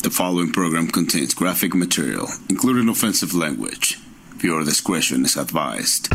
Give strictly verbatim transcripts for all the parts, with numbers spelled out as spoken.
The following program contains graphic material, including offensive language. Viewer discretion is advised.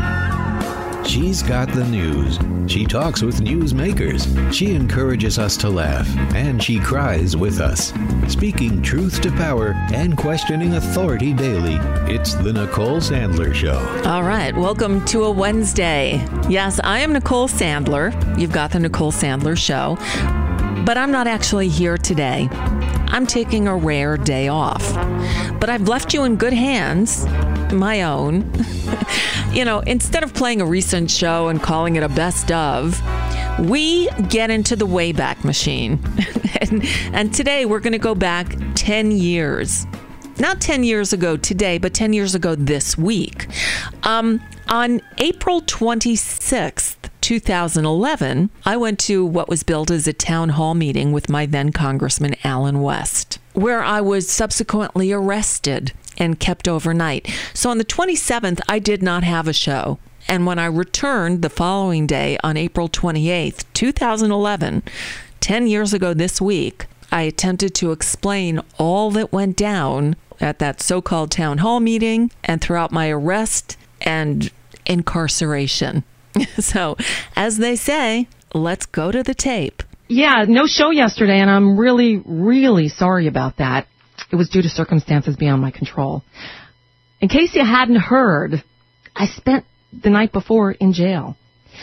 She's got the news. She talks with newsmakers. She encourages us to laugh, and she cries with us. Speaking truth to power and questioning authority daily, it's the Nicole Sandler Show. All right, welcome to a Wednesday. Yes, I am Nicole Sandler. You've got the Nicole Sandler Show. But I'm not actually here today. I'm taking a rare day off. But I've left you in good hands, my own. You know, instead of playing a recent show and calling it a best of, we get into the Wayback Machine. and, and today we're going to go back ten years. Not ten years ago today, but ten years ago this week. Um, on April twenty-sixth, two thousand eleven, I went to what was billed as a town hall meeting with my then Congressman Allen West, where I was subsequently arrested and kept overnight. So on the twenty-seventh, I did not have a show. And when I returned the following day on April twenty-eighth, two thousand eleven, ten years ago this week, I attempted to explain all that went down at that so-called town hall meeting and throughout my arrest and incarceration. So, as they say, let's go to the tape. Yeah, no show yesterday, and I'm really, really sorry about that. It was due to circumstances beyond my control. In case you hadn't heard, I spent the night before in jail.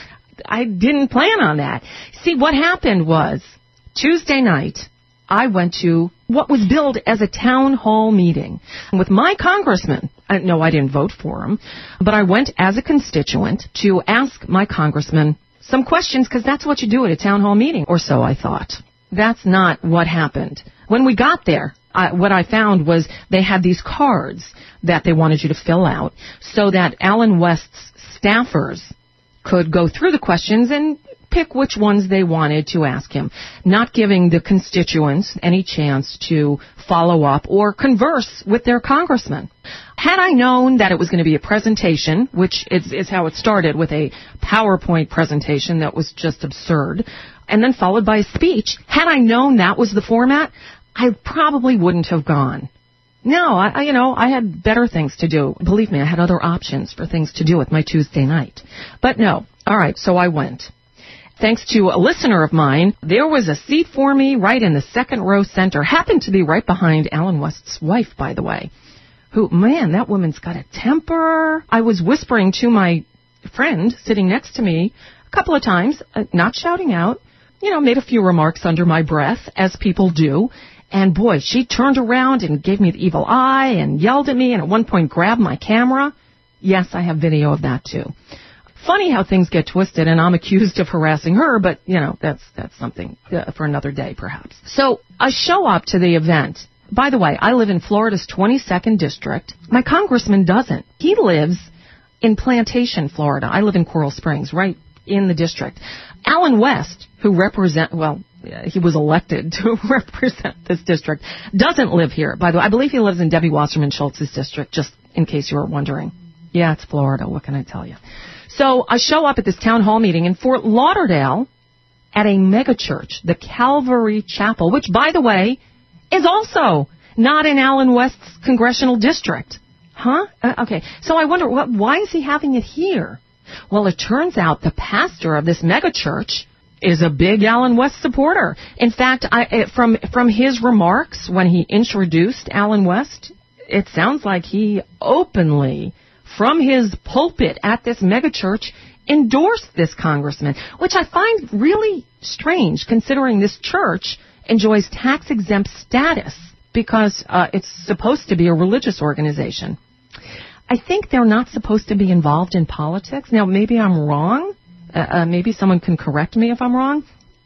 I didn't plan on that. See, what happened was, Tuesday night, I went to what was billed as a town hall meeting with my congressman. Uh, no, I didn't vote for him, but I went as a constituent to ask my congressman some questions, because that's what you do at a town hall meeting, or so I thought. That's not what happened. When we got there, I, what I found was they had these cards that they wanted you to fill out so that Allen West's staffers could go through the questions and pick which ones they wanted to ask him, not giving the constituents any chance to follow up or converse with their congressman. Had I known that it was going to be a presentation, which is, is how it started, with a PowerPoint presentation that was just absurd, and then followed by a speech, had I known that was the format, I probably wouldn't have gone. No, I, I, you know, I had better things to do. Believe me, I had other options for things to do with my Tuesday night. But no. All right, so I went. Thanks to a listener of mine, there was a seat for me right in the second row center. Happened to be right behind Allen West's wife, by the way. Who, man, that woman's got a temper. I was whispering to my friend sitting next to me a couple of times, uh, not shouting out, you know, made a few remarks under my breath, as people do. And boy, she turned around and gave me the evil eye and yelled at me and at one point grabbed my camera. Yes, I have video of that too. Funny how things get twisted, and I'm accused of harassing her, but, you know, that's that's something uh, for another day, perhaps. So I show up to the event. By the way, I live in Florida's twenty-second district. My congressman doesn't. He lives in Plantation, Florida. I live in Coral Springs, right in the district. Allen West, who represent, well, he was elected to represent this district, doesn't live here. By the way, I believe he lives in Debbie Wasserman Schultz's district, just in case you were wondering. Yeah, it's Florida. What can I tell you? So I show up at this town hall meeting in Fort Lauderdale at a megachurch, the Calvary Chapel, which, by the way, is also not in Allen West's congressional district. Huh? Uh, okay. So I wonder, what, why is he having it here? Well, it turns out the pastor of this megachurch is a big Allen West supporter. In fact, I, from from his remarks when he introduced Allen West, it sounds like he openly, from his pulpit at this megachurch, endorsed this congressman, which I find really strange, considering this church enjoys tax-exempt status because uh, it's supposed to be a religious organization. I think they're not supposed to be involved in politics. Now, maybe I'm wrong. Uh, uh, maybe someone can correct me if I'm wrong.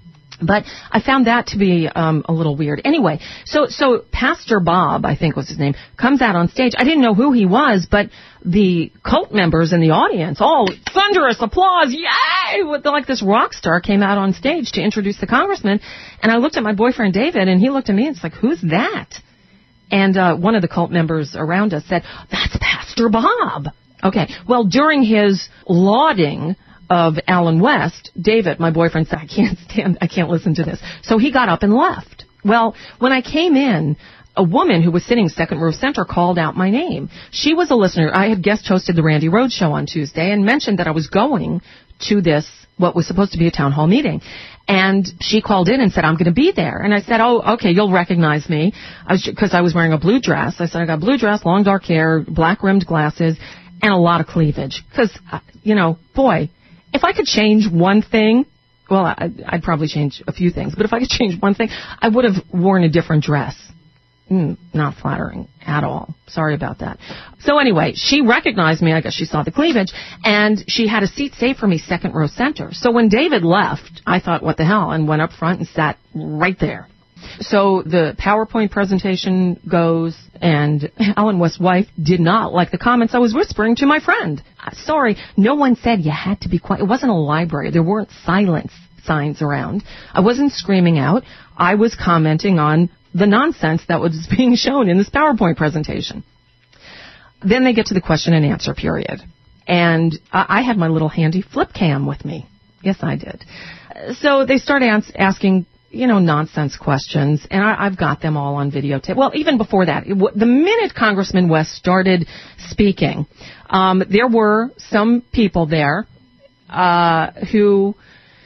But I found that to be um, a little weird. Anyway, so so Pastor Bob, I think was his name, comes out on stage. I didn't know who he was, but the cult members in the audience, all thunderous applause, yay! With, like this rock star came out on stage to introduce the congressman. And I looked at my boyfriend David, and he looked at me and it's like, who's that? And uh, one of the cult members around us said, that's Pastor Bob. Okay, well, during his lauding of Allen West, David, my boyfriend, said, I can't stand, I can't listen to this. So he got up and left. Well, when I came in, a woman who was sitting second row center called out my name. She was a listener. I had guest hosted the Randy Rhoads show on Tuesday and mentioned that I was going to this, what was supposed to be a town hall meeting. And she called in and said, I'm going to be there. And I said, oh, okay, you'll recognize me. I was, because I was wearing a blue dress. I said, I got blue dress, long dark hair, black rimmed glasses, and a lot of cleavage. Because, uh, you know, boy, if I could change one thing, well, I'd, I'd probably change a few things. But if I could change one thing, I would have worn a different dress. Mm, not flattering at all. Sorry about that. So anyway, she recognized me. I guess she saw the cleavage, and she had a seat saved for me second row center. So when David left, I thought, what the hell, and went up front and sat right there. So the PowerPoint presentation goes, and Alan West's wife did not like the comments I was whispering to my friend. Sorry, no one said you had to be quiet. It wasn't a library. There weren't silence signs around. I wasn't screaming out. I was commenting on the nonsense that was being shown in this PowerPoint presentation. Then they get to the question and answer period. And I had my little handy flip cam with me. Yes, I did. So they start ans- asking, you know, nonsense questions, and I- I've got them all on videotape. Well, even before that, it w- the minute Congressman West started speaking, um, there were some people there uh, who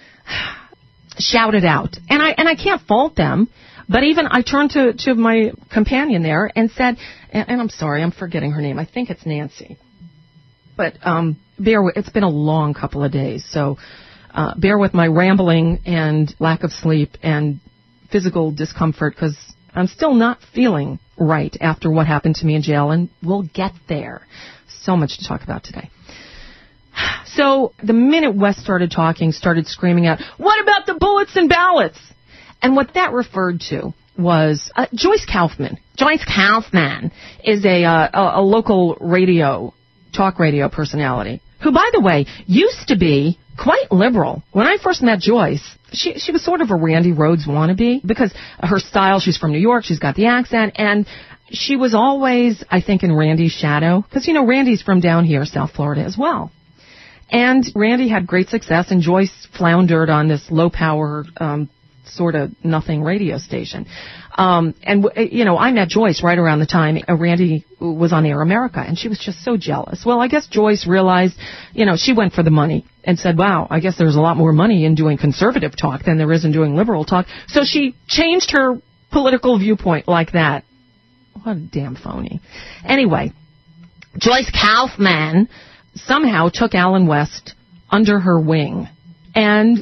shouted out. And I and I can't fault them. But even I turned to, to my companion there and said, and, and I'm sorry, I'm forgetting her name. I think it's Nancy. But um, bear with, it's been a long couple of days, so uh, bear with my rambling and lack of sleep and physical discomfort, because I'm still not feeling right after what happened to me in jail, and we'll get there. So much to talk about today. So the minute West started talking, started screaming out, what about the bullets and ballots? And what that referred to was uh, Joyce Kaufman. Joyce Kaufman is a, uh, a a local radio, talk radio personality, who, by the way, used to be quite liberal. When I first met Joyce, she she was sort of a Randy Rhoads wannabe, because her style, she's from New York, she's got the accent, and she was always, I think, in Randy's shadow, because, you know, Randy's from down here, South Florida, as well. And Randy had great success, and Joyce floundered on this low-power um sort of nothing radio station. Um, and, you know, I met Joyce right around the time Randy was on Air America, and she was just so jealous. Well, I guess Joyce realized, you know, she went for the money and said, wow, I guess there's a lot more money in doing conservative talk than there is in doing liberal talk. So she changed her political viewpoint like that. What a damn phony. Anyway, Joyce Kaufman somehow took Alan West under her wing. And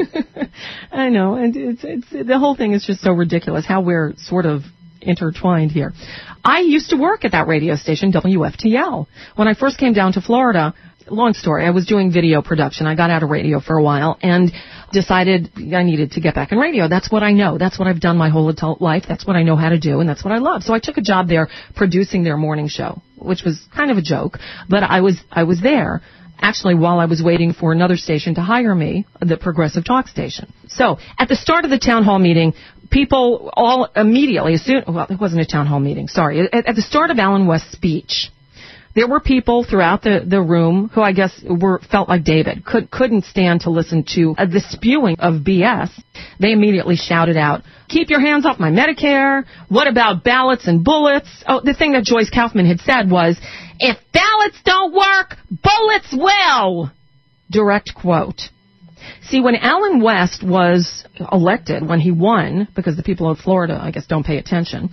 I know, and it's, it's the whole thing is just so ridiculous how we're sort of intertwined here. I used to work at that radio station, W F T L. When I first came down to Florida, long story, I was doing video production. I got out of radio for a while and decided I needed to get back in radio. That's what I know. That's what I've done my whole adult life. That's what I know how to do, and that's what I love. So I took a job there producing their morning show, which was kind of a joke, but I was I was there. Actually, while I was waiting for another station to hire me, the Progressive Talk station. So, at the start of the town hall meeting, people all immediately, as soon, well, it wasn't a town hall meeting, sorry. At, at the start of Alan West's speech, there were people throughout the, the room who I guess were felt like David, could, couldn't stand to listen to uh, the spewing of B S. They immediately shouted out, keep your hands off my Medicare. What about ballots and bullets? Oh, the thing that Joyce Kaufman had said was, if ballots don't work, bullets will. Direct quote. See, when Alan West was elected, when he won, because the people of Florida, I guess, don't pay attention,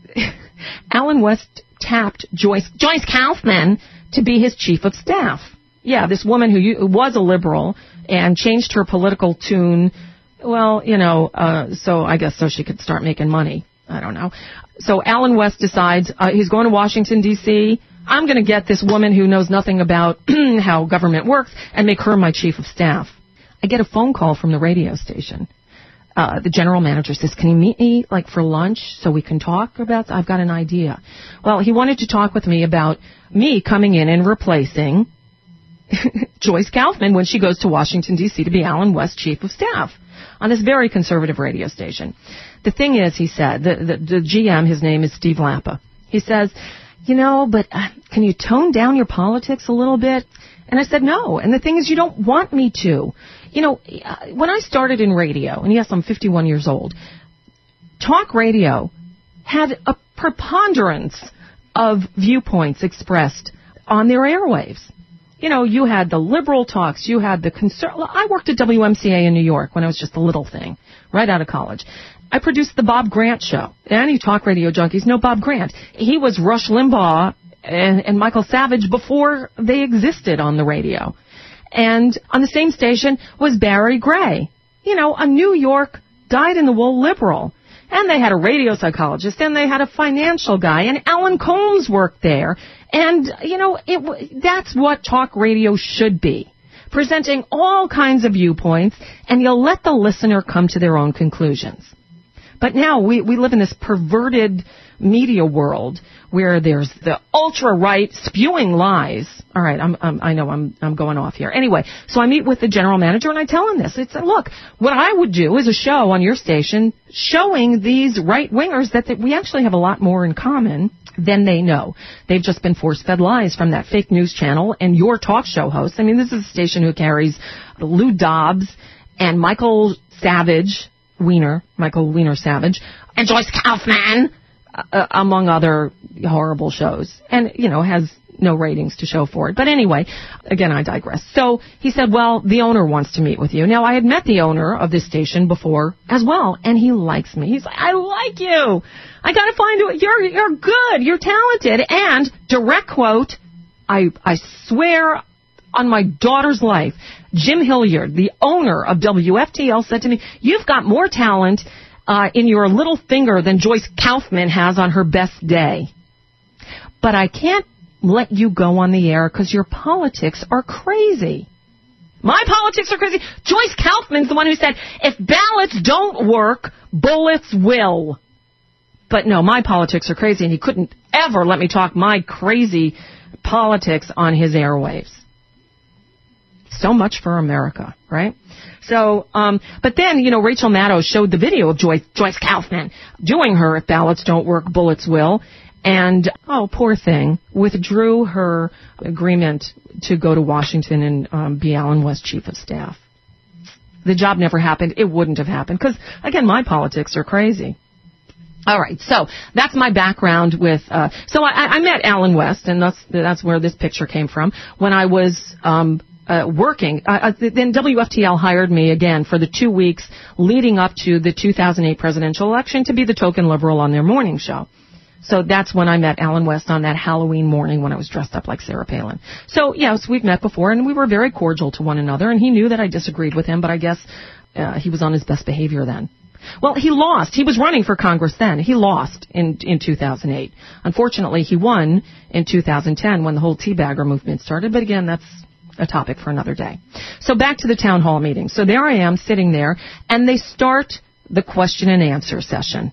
Alan West tapped Joyce, Joyce Kaufman to be his chief of staff. Yeah, this woman who was a liberal and changed her political tune, well, you know, uh, so I guess so she could start making money. I don't know. So Alan West decides uh, he's going to Washington, D C I'm going to get this woman who knows nothing about how government works and make her my chief of staff. I get a phone call from the radio station. Uh, the general manager says, can you meet me, like, for lunch so we can talk about, I've got an idea. Well, he wanted to talk with me about me coming in and replacing Joyce Kaufman when she goes to Washington, D C to be Alan West's chief of staff on this very conservative radio station. The thing is, he said, the, the, the G M, his name is Steve Lappa. He says, you know, but uh, can you tone down your politics a little bit? And I said, no. And the thing is, you don't want me to. You know, when I started in radio, and yes, I'm fifty-one years old, talk radio had a preponderance of viewpoints expressed on their airwaves. You know, you had the liberal talks, you had the conser- I worked at W M C A in New York when I was just a little thing, right out of college. I produced the Bob Grant Show. Any talk radio junkies know Bob Grant. He was Rush Limbaugh and, and Michael Savage before they existed on the radio. And on the same station was Barry Gray, you know, a New York dyed-in-the-wool liberal. And they had a radio psychologist, and they had a financial guy, and Alan Colmes worked there. And, you know, it, that's what talk radio should be, presenting all kinds of viewpoints, and you'll let the listener come to their own conclusions. But now we, we live in this perverted media world where there's the ultra-right spewing lies. All right, I'm, I'm, I know I'm, I'm going off here. Anyway, so I meet with the general manager and I tell him this. It's, look, what I would do is a show on your station showing these right-wingers that, that we actually have a lot more in common than they know. They've just been force-fed lies from that fake news channel and your talk show host. I mean, this is a station who carries Lou Dobbs and Michael Savage, Wiener, Michael Wiener Savage, and Joyce Kaufman, uh, among other horrible shows, and, you know, has no ratings to show for it. But anyway, again, I digress. So he said, well, the owner wants to meet with you. Now, I had met the owner of this station before as well, and he likes me. He's like, I like you. I got to find you. You're, you're good. You're talented. And, direct quote, I, I swear on my daughter's life, Jim Hilliard, the owner of W F T L, said to me, you've got more talent uh, in your little finger than Joyce Kaufman has on her best day. But I can't let you go on the air because your politics are crazy. My politics are crazy. Joyce Kaufman's the one who said, if ballots don't work, bullets will. But no, my politics are crazy, and he couldn't ever let me talk my crazy politics on his airwaves. So much for America, right? So, um, but then, you know, Rachel Maddow showed the video of Joyce, Joyce Kaufman doing her if ballots don't work, bullets will. And, oh, poor thing, withdrew her agreement to go to Washington and um, be Allen West Chief of Staff. The job never happened. It wouldn't have happened because, again, my politics are crazy. All right, so that's my background with, uh, so I, I met Allen West, and that's, that's where this picture came from, when I was, um, Uh, working. Uh, then W F T L hired me again for the two weeks leading up to the two thousand eight presidential election to be the token liberal on their morning show. So that's when I met Allen West on that Halloween morning when I was dressed up like Sarah Palin. So, yes, we've met before, and we were very cordial to one another, and he knew that I disagreed with him, but I guess uh, he was on his best behavior then. Well, he lost. He was running for Congress then. He lost in, in two thousand eight. Unfortunately, he won in two thousand ten when the whole teabagger movement started, but again, that's a topic for another day. So back to the town hall meeting. So there I am sitting there, and they start the question and answer session.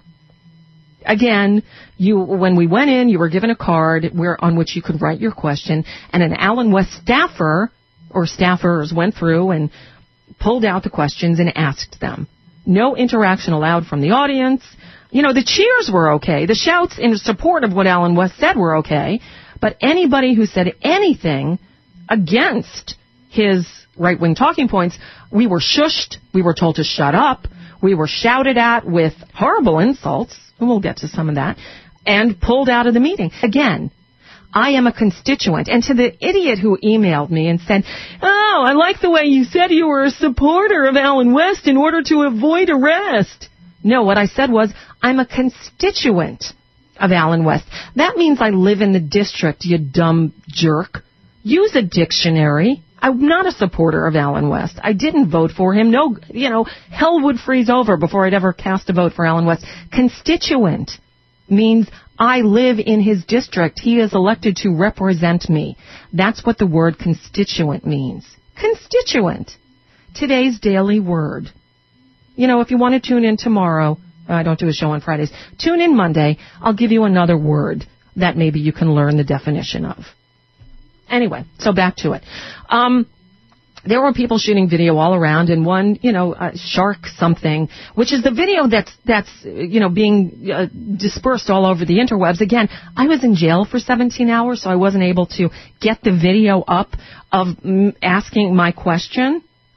Again, you when we went in, you were given a card where on which you could write your question, and an Allen West staffer or staffers went through and pulled out the questions and asked them. No interaction allowed from the audience. You know, the cheers were okay. The shouts in support of what Allen West said were okay, but anybody who said anything against his right-wing talking points, we were shushed, we were told to shut up, we were shouted at with horrible insults, and we'll get to some of that, and pulled out of the meeting. Again, I am a constituent. And to the idiot who emailed me and said, oh, I like the way you said you were a supporter of Allen West in order to avoid arrest. No, what I said was, I'm a constituent of Allen West. That means I live in the district, you dumb jerk. Use a dictionary. I'm not a supporter of Allen West. I didn't vote for him. No, you know, hell would freeze over before I'd ever cast a vote for Allen West. Constituent means I live in his district. He is elected to represent me. That's what the word constituent means. Constituent. Today's daily word. You know, if you want to tune in tomorrow, I don't do a show on Fridays, tune in Monday. I'll give you another word that maybe you can learn the definition of. Anyway, so back to it. Um, there were people shooting video all around, and one, you know, uh, Shark something, which is the video that's, that's you know, being uh, dispersed all over the interwebs. Again, I was in jail for seventeen hours, so I wasn't able to get the video up of m- asking my question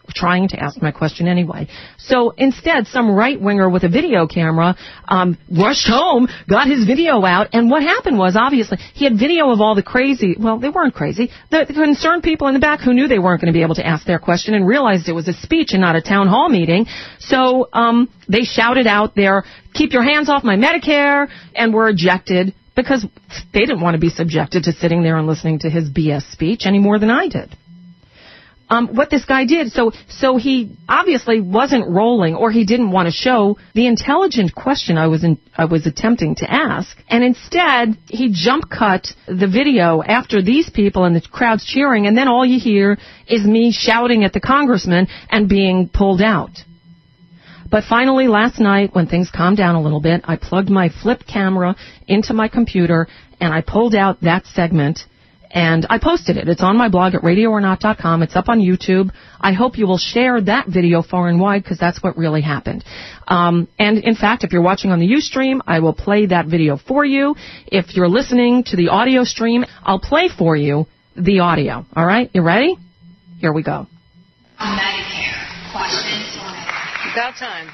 trying to ask my question anyway. So instead, some right-winger with a video camera um, rushed home, got his video out, and what happened was, obviously, he had video of all the crazy, well, they weren't crazy, the, the concerned people in the back who knew they weren't going to be able to ask their question and realized it was a speech and not a town hall meeting. So um, they shouted out there, "Keep your hands off my Medicare," and were ejected because they didn't want to be subjected to sitting there and listening to his B S speech any more than I did. Um, what this guy did, so so he obviously wasn't rolling, or he didn't want to show the intelligent question I was in, I was attempting to ask, and instead he jump cut the video after these people and the crowd's cheering, and then all you hear is me shouting at the congressman and being pulled out. But finally, last night, when things calmed down a little bit, I plugged my flip camera into my computer, and I pulled out that segment, and I posted it. It's on my blog at radio or not dot com. It's up on YouTube. I hope you will share that video far and wide, because that's what really happened. Um, and, in fact, if you're watching on the Ustream, I will play that video for you. If you're listening to the audio stream, I'll play for you the audio. All right? You ready? Here we go. Medicare questions. About time.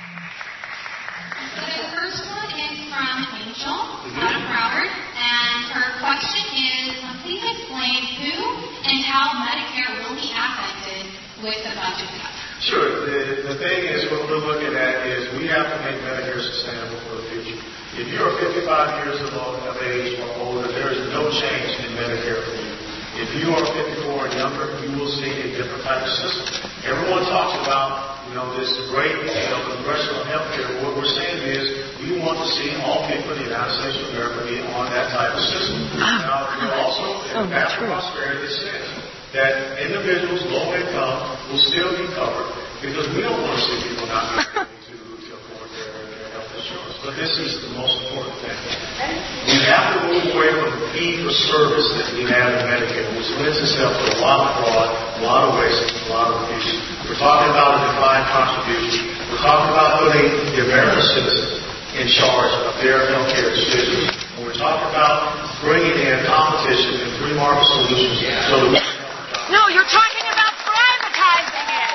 So the first one is from Angel out of Broward, and her question is, please explain who and how Medicare will be affected with the budget cut. Sure. The, the thing is, what we're looking at is we have to make Medicare sustainable for the future. If you're fifty-five years of age or older, there is no change in Medicare for you. If you are fifty-four and younger, you will see a different type of system. Everyone talks about, you know, this great, you know, congressional health care. What we're saying is we want to see all people in the United States of America be on that type of system. Now, we're also in the path of prosperity says that individuals, low income, will still be covered, because we don't want to see people not be able to, to afford their, their health insurance. But this is the most important thing. We have to move away from the fee-for-service that we have in Medicare, which lends itself to a lot of fraud, a lot of waste, a lot of abuse. We're talking about a defined contribution. We're talking about putting the American citizen in charge of their health care decisions. And we're talking about bringing in competition and free market solutions so that we can help. No, you're talking about privatizing it.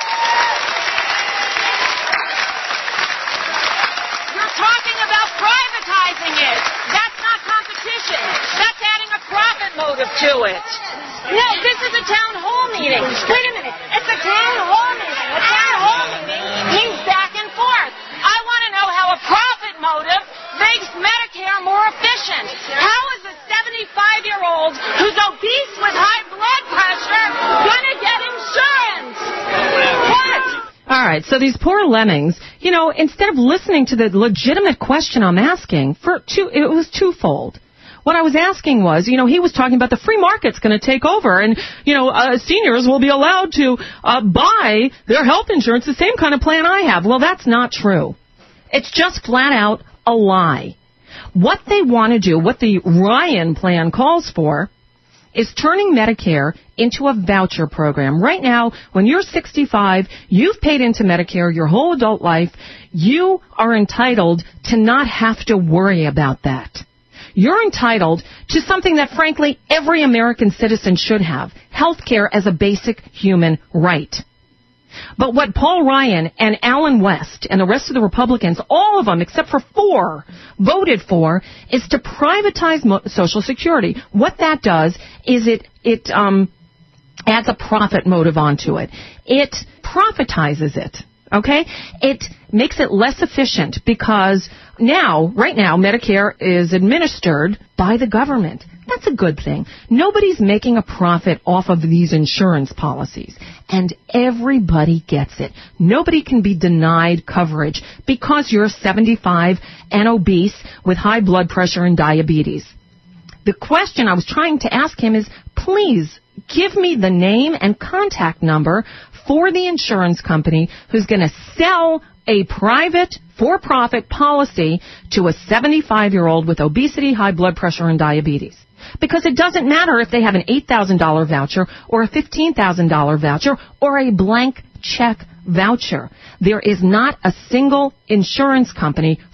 You're talking about privatizing it. That's not competition. That's adding a profit motive to it. No, this is a town hall meeting. Wait a minute. It's a town hall meeting. A town hall meeting means back and forth. I want to know how a profit motive makes Medicare more efficient. How is a seventy-five-year-old who's obese with high blood pressure going to get insurance? What? All right, so these poor lemmings, you know, instead of listening to the legitimate question I'm asking, for two, it was twofold. What I was asking was, you know, he was talking about the free market's going to take over, and, you know, uh, seniors will be allowed to uh, buy their health insurance, the same kind of plan I have. Well, that's not true. It's just flat out a lie. What they want to do, what the Ryan plan calls for, is turning Medicare into a voucher program. Right now, when you're sixty-five, you've paid into Medicare your whole adult life, you are entitled to not have to worry about that. You're entitled to something that, frankly, every American citizen should have, health care as a basic human right. But what Paul Ryan and Alan West and the rest of the Republicans, all of them except for four, voted for is to privatize mo- Social Security. What that does is it it um, adds a profit motive onto it. It profitizes it. Okay? It makes it less efficient because now, right now, Medicare is administered by the government. That's a good thing. Nobody's making a profit off of these insurance policies, and everybody gets it. Nobody can be denied coverage because you're seventy-five and obese with high blood pressure and diabetes. The question I was trying to ask him is, please give me the name and contact number for the insurance company who's going to sell a private, for-profit policy to a seventy-five-year-old with obesity, high blood pressure, and diabetes. Because it doesn't matter if they have an eight thousand dollars voucher or a fifteen thousand dollars voucher or a blank check voucher. There is not a single insurance company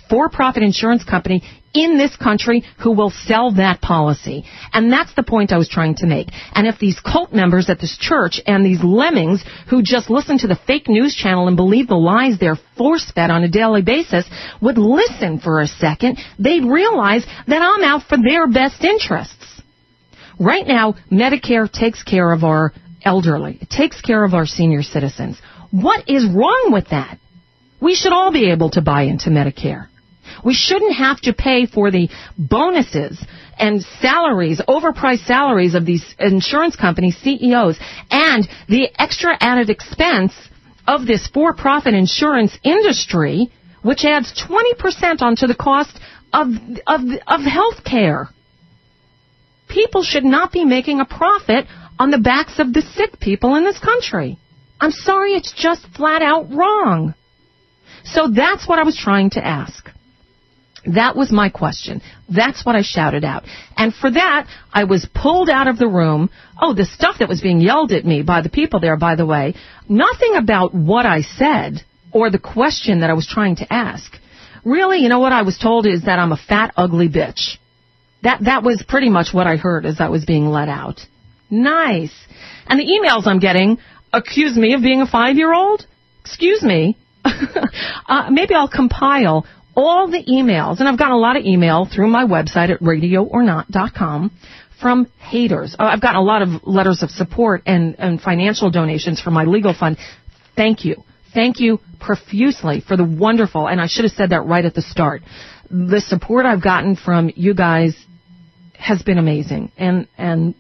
for-profit insurance company in this country who will sell that policy. And that's the point I was trying to make. And if these cult members at this church and these lemmings who just listen to the fake news channel and believe the lies they're force-fed on a daily basis would listen for a second, they'd realize that I'm out for their best interests. Right now, Medicare takes care of our elderly. It takes care of our senior citizens. What is wrong with that? We should all be able to buy into Medicare. We shouldn't have to pay for the bonuses and salaries, overpriced salaries of these insurance company C E Os and the extra added expense of this for-profit insurance industry, which adds twenty percent onto the cost of, of, of health care. People should not be making a profit on the backs of the sick people in this country. I'm sorry, it's just flat out wrong. So that's what I was trying to ask. That was my question. That's what I shouted out. And for that, I was pulled out of the room. Oh, the stuff that was being yelled at me by the people there, by the way, nothing about what I said or the question that I was trying to ask. Really, you know what I was told is that I'm a fat, ugly bitch. That that was pretty much what I heard as I was being let out. Nice. And the emails I'm getting accuse me of being a five-year-old? Excuse me. uh, maybe I'll compile all the emails, and I've gotten a lot of email through my website at radio or not dot com from haters. Uh, I've gotten a lot of letters of support and, and financial donations from my legal fund. Thank you. Thank you profusely for the wonderful, and I should have said that right at the start. The support I've gotten from you guys has been amazing, and and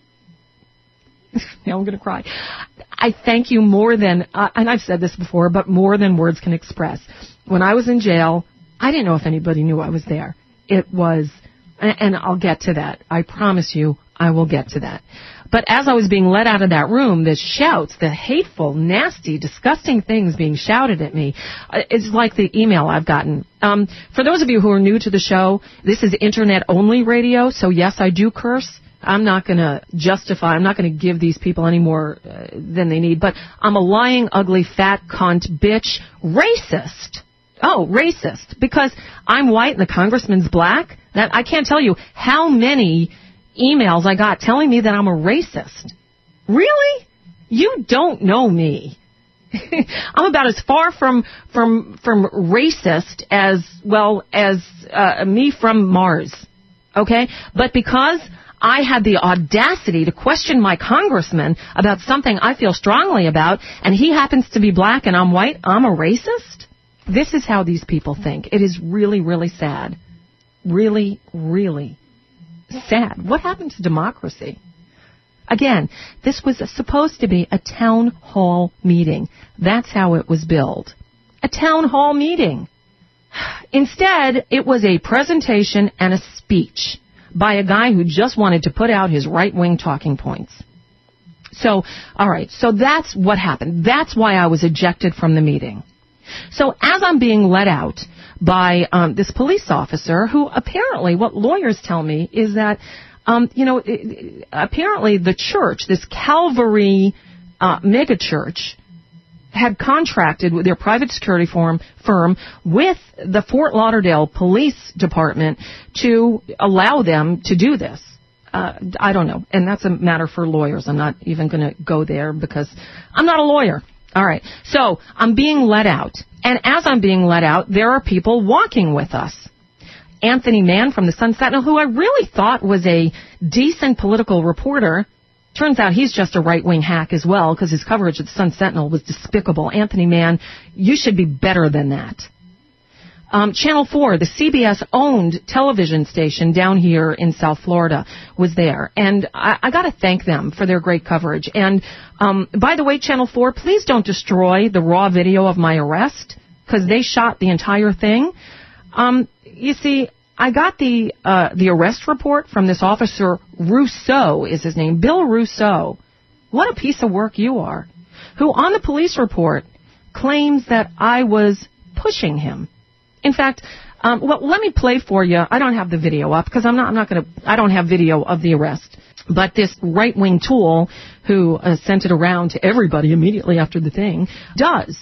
now I'm going to cry. I thank you more than, uh, and I've said this before, but more than words can express. When I was in jail, I didn't know if anybody knew I was there. It was, and I'll get to that. I promise you, I will get to that. But as I was being let out of that room, the shouts, the hateful, nasty, disgusting things being shouted at me, it's like the email I've gotten. Um, for those of you who are new to the show, this is internet-only radio, so yes, I do curse. I'm not going to justify, I'm not going to give these people any more uh, than they need, but I'm a lying, ugly, fat, cunt, bitch, racist. Oh, racist. Because I'm white and the congressman's black? That I can't tell you how many emails I got telling me that I'm a racist. Really? You don't know me. I'm about as far from from from racist as, well, as uh, me from Mars. Okay? But because I had the audacity to question my congressman about something I feel strongly about, and he happens to be black and I'm white, I'm a racist? This is how these people think. It is really, really sad. Really, really sad. What happened to democracy? Again, this was supposed to be a town hall meeting. That's how it was billed. A town hall meeting. Instead, it was a presentation and a speech by a guy who just wanted to put out his right-wing talking points. So, all right, so that's what happened. That's why I was ejected from the meeting. So as I'm being let out by um, this police officer, who apparently, what lawyers tell me, is that, um, you know, it, apparently the church, this Calvary uh, megachurch, had contracted with their private security firm, firm with the Fort Lauderdale Police Department to allow them to do this. Uh, I don't know. And that's a matter for lawyers. I'm not even going to go there because I'm not a lawyer. All right. So I'm being let out. And as I'm being let out, there are people walking with us. Anthony Mann from the Sun Sentinel, who I really thought was a decent political reporter. Turns out he's just a right-wing hack as well, because his coverage of the Sun Sentinel was despicable. Anthony Mann, you should be better than that. Um, Channel four, the C B S-owned television station down here in South Florida, was there. And I, I got to thank them for their great coverage. And um, by the way, Channel four, please don't destroy the raw video of my arrest, because they shot the entire thing. Um, you see, I got the uh, the arrest report from this officer, Rousseau is his name, Bill Rousseau. What a piece of work you are. Who on the police report claims that I was pushing him. In fact, um, well, let me play for you. I don't have the video up because I'm not. I'm not going to. I don't have video of the arrest. But this right-wing tool who uh, sent it around to everybody immediately after the thing does.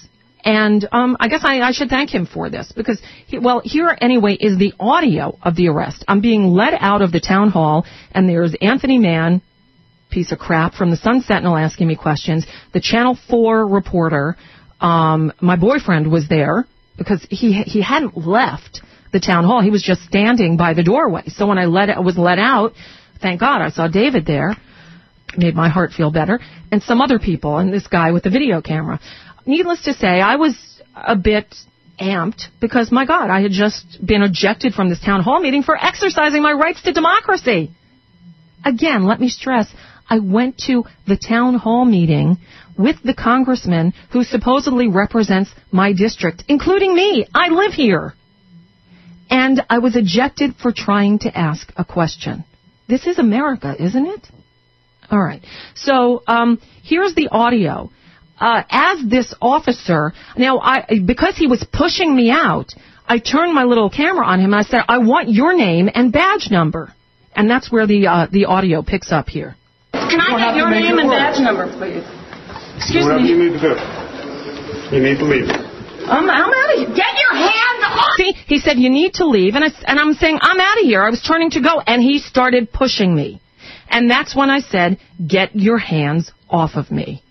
And um, I guess I, I should thank him for this because, he, well, here anyway is the audio of the arrest. I'm being led out of the town hall, and there's Anthony Mann, piece of crap, from the Sun Sentinel asking me questions, the Channel four reporter. Um, my boyfriend was there because he he hadn't left the town hall. He was just standing by the doorway. So when I let I was let out, thank God I saw David there. Made my heart feel better. And some other people, and this guy with the video camera. Needless to say, I was a bit amped because, my God, I had just been ejected from this town hall meeting for exercising my rights to democracy. Again, let me stress, I went to the town hall meeting with the congressman who supposedly represents my district, including me. I live here. And I was ejected for trying to ask a question. This is America, isn't it? All right. So um, here's the audio. Uh, as this officer, now, I because he was pushing me out, I turned my little camera on him and I said, I want your name and badge number. And that's where the uh, the audio picks up here. Can I get your name and badge number, please? Excuse Whatever me. you need to do. You need to leave. I'm, I'm out of here. Get your hands off! See, he said, you need to leave. And, I, and I'm saying, I'm out of here. I was turning to go. And he started pushing me. And that's when I said, get your hands off of me.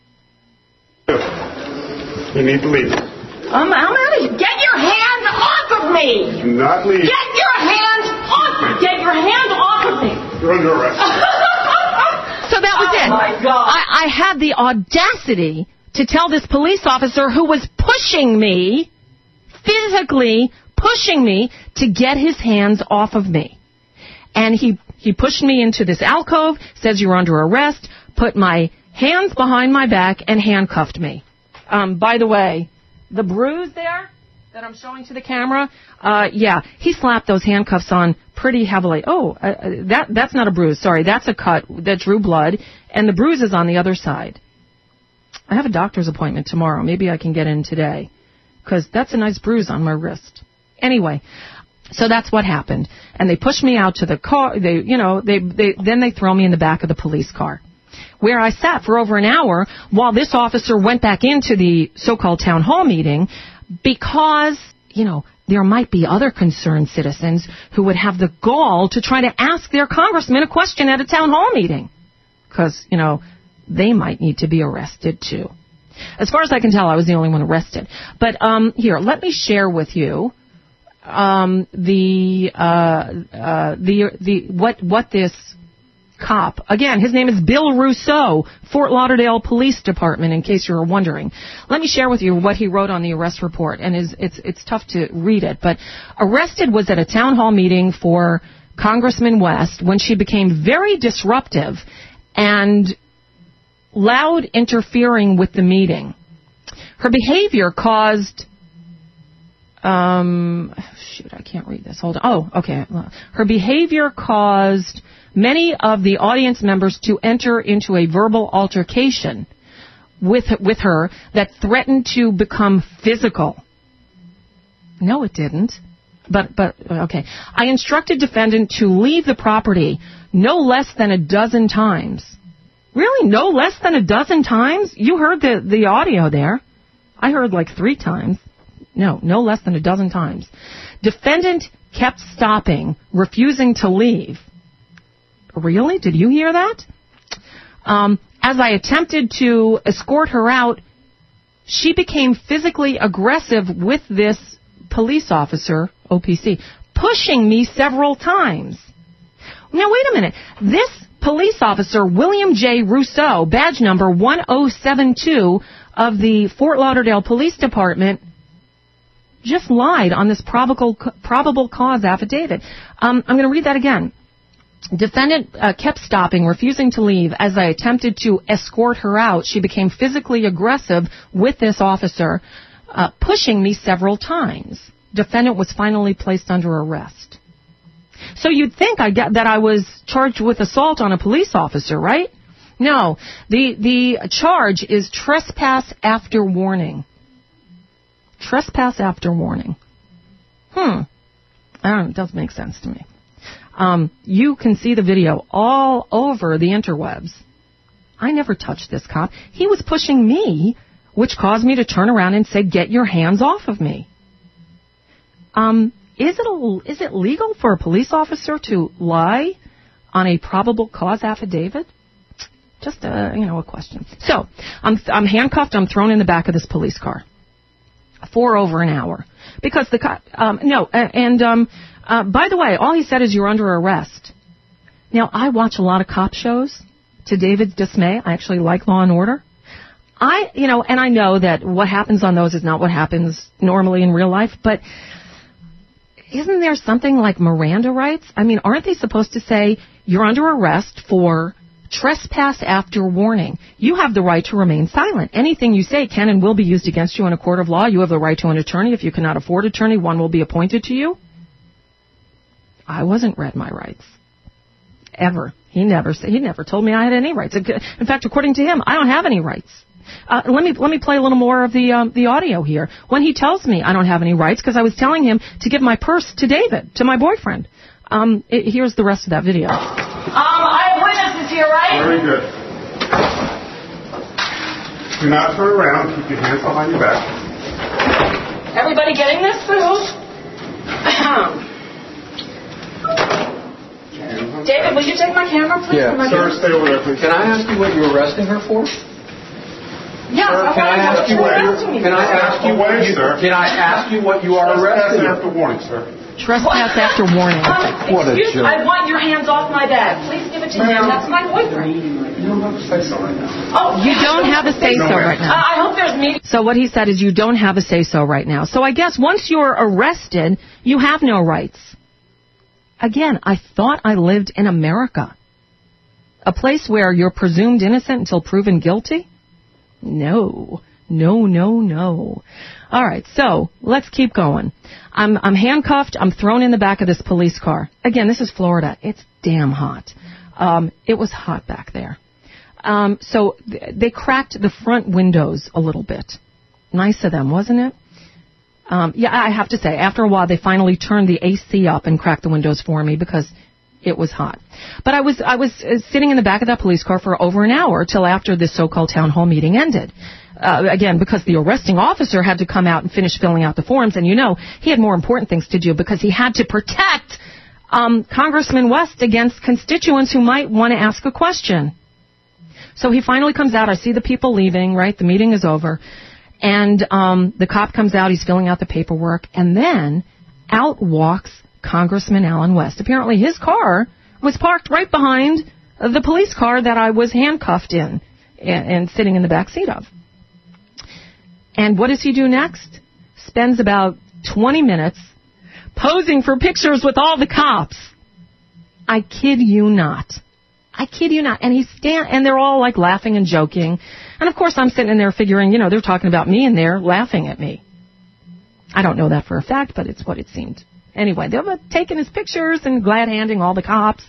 You need to leave. I'm, I'm out of here. Get your hands off of me! Do not leave. Get your hands off! Get your hands off of me! You're under arrest. So that was Oh, it. my God. I, I had the audacity to tell this police officer who was pushing me, physically pushing me, to get his hands off of me. And he, he pushed me into this alcove, says you're under arrest, put my hands behind my back, and handcuffed me. Um, by the way, the bruise there that I'm showing to the camera, uh, yeah, he slapped those handcuffs on pretty heavily. Oh, uh, that that's not a bruise. Sorry, that's a cut that drew blood, and the bruise is on the other side. I have a doctor's appointment tomorrow. Maybe I can get in today, because that's a nice bruise on my wrist. Anyway, so that's what happened. And they pushed me out to the car. They, you know, they, they then they throw me in the back of the police car, where I sat for over an hour while this officer went back into the so-called town hall meeting, because, you know, there might be other concerned citizens who would have the gall to try to ask their congressman a question at a town hall meeting, because, you know, they might need to be arrested too. As far as I can tell, I was the only one arrested. But um, here, let me share with you um, the uh, uh, the the what what this cop, again, his name is Bill Rousseau, Fort Lauderdale Police Department, in case you were wondering. Let me share with you what he wrote on the arrest report, and is, it's it's tough to read it, but arrested was at a town hall meeting for Congressman West when she became very disruptive and loud, interfering with the meeting. Her behavior caused, um, shoot, I can't read this. Hold on. Oh, okay. Her behavior caused many of the audience members to enter into a verbal altercation with with her that threatened to become physical. No, it didn't. But, but, okay. I instructed defendant to leave the property no less than a dozen times. Really? No less than a dozen times? You heard the, the audio there. I heard like three times. No, no less than a dozen times. Defendant kept stopping, refusing to leave. Really? Did you hear that? Um, as I attempted to escort her out, she became physically aggressive with this police officer, O P C, pushing me several times. Now, wait a minute. This police officer, William J. Rousseau, badge number one oh seven two of the Fort Lauderdale Police Department, just lied on this probable probable cause affidavit. Um, I'm going to read that again. Defendant uh, kept stopping, refusing to leave. As I attempted to escort her out, she became physically aggressive with this officer, uh, pushing me several times. Defendant was finally placed under arrest. So you'd think I get that I was charged with assault on a police officer, right? No, the the charge is trespass after warning. Trespass after warning. Hmm. I don't know, it does make sense to me. Um, you can see the video all over the interwebs. I never touched this cop. He was pushing me which caused me to turn around and say, get your hands off of me. Um, is it a, is it legal for a police officer to lie on a probable cause affidavit? Just a, you know, a question. So, I'm, I'm handcuffed, I'm thrown in the back of this police car for over an hour. Because the cop, um, no, and, um, uh, by the way, all he said is you're under arrest. Now, I watch a lot of cop shows, to David's dismay. I actually like Law and Order. I, you know, and I know that what happens on those is not what happens normally in real life, but isn't there something like Miranda rights? I mean, aren't they supposed to say you're under arrest for trespass after warning? You have the right to remain silent. Anything you say can and will be used against you in a court of law. You have the right to an attorney. If you cannot afford an attorney, one will be appointed to you. I wasn't read my rights. Ever. He never said, he never told me I had any rights. In fact, according to him, I don't have any rights. Uh, let me let me play a little more of the um, the audio here. When he tells me I don't have any rights, because I was telling him to give my purse to David, to my boyfriend. Um, it, here's the rest of that video. Um, I have witnesses here, right? Very good. Do not turn around. Keep your hands behind your back. Everybody getting this food? David, will you take my camera, please? Yeah. Sir, stay over there, please. Can I ask you what you're arresting her for? Yeah, Sir, I can I ask you what you're you can I ask you what you can I ask you what you are arresting? After warning, sir. Trespass after warning. Um, What a excuse me, joke. I want your hands off my bag. Please give it to him. That's my boyfriend. You don't have to say so right now. Oh, You don't have a say-so right Uh, now. I hope there's media. So what he said is you don't have a say-so right now. So I guess once you're arrested, you have no rights. Again, I thought I lived in America. A place where you're presumed innocent until proven guilty? No. No, no, no. All right, so let's keep going. I'm, I'm handcuffed. I'm thrown in the back of this police car. Again, this is Florida. It's damn hot. Um, it was hot back there. Um, so th- they cracked the front windows a little bit. Nice of them, wasn't it? Um, yeah, I have to say, after a while, they finally turned the A C up and cracked the windows for me because it was hot. But I was I was uh, sitting in the back of that police car for over an hour till after this so-called town hall meeting ended. Uh, again, because the arresting officer had to come out and finish filling out the forms, and you know, he had more important things to do because he had to protect um, Congressman West against constituents who might want to ask a question. So he finally comes out. I see the people leaving, right? The meeting is over. And um, the cop comes out. He's filling out the paperwork. And then out walks Congressman Allen West. Apparently his car was parked right behind the police car that I was handcuffed in and, and sitting in the back seat of. And what does he do next? Spends about twenty minutes posing for pictures with all the cops. I kid you not. I kid you not. And he's stand, and they're all like laughing and joking. And of course I'm sitting in there figuring, you know, they're talking about me and they're laughing at me. I don't know that for a fact, but it's what it seemed. Anyway, they were taking his pictures and glad-handing all the cops.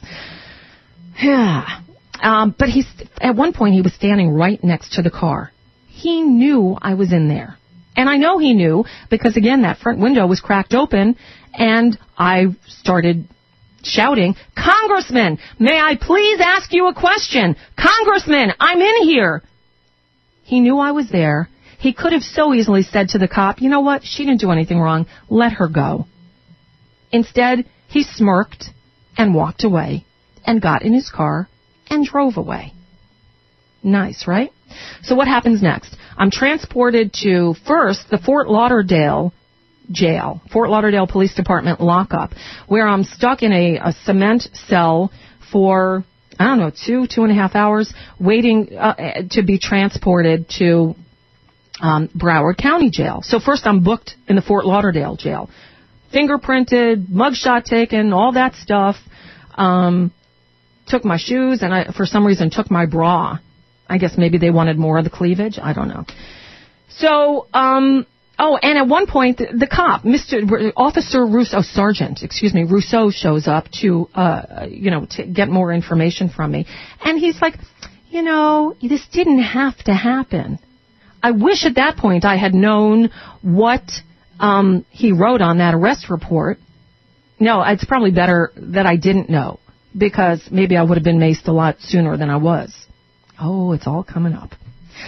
Yeah. Um, but he's, at one point he was standing right next to the car. He knew I was in there. And I know he knew because, again, that front window was cracked open and I started shouting, Congressman, may I please ask you a question? Congressman, I'm in here. He knew I was there. He could have so easily said to the cop, you know what, she didn't do anything wrong. Let her go. Instead, he smirked and walked away and got in his car and drove away. Nice, right? So what happens next? I'm transported to, first, the Fort Lauderdale jail, Fort Lauderdale Police Department lockup, where I'm stuck in a, a cement cell for, I don't know, two, two and a half hours, waiting uh, to be transported to um, Broward County Jail. So first I'm booked in the Fort Lauderdale jail. Fingerprinted, mugshot taken, all that stuff. Um, took my shoes, and I, for some reason, took my bra. I guess maybe they wanted more of the cleavage. I don't know. So, um, oh, and at one point, the, the cop, Mister Officer Rousseau, oh, Sergeant, excuse me, Rousseau shows up to, uh, you know, to get more information from me. And he's like, you know, this didn't have to happen. I wish at that point I had known what um, he wrote on that arrest report. No, it's probably better that I didn't know, because maybe I would have been maced a lot sooner than I was. Oh, it's all coming up.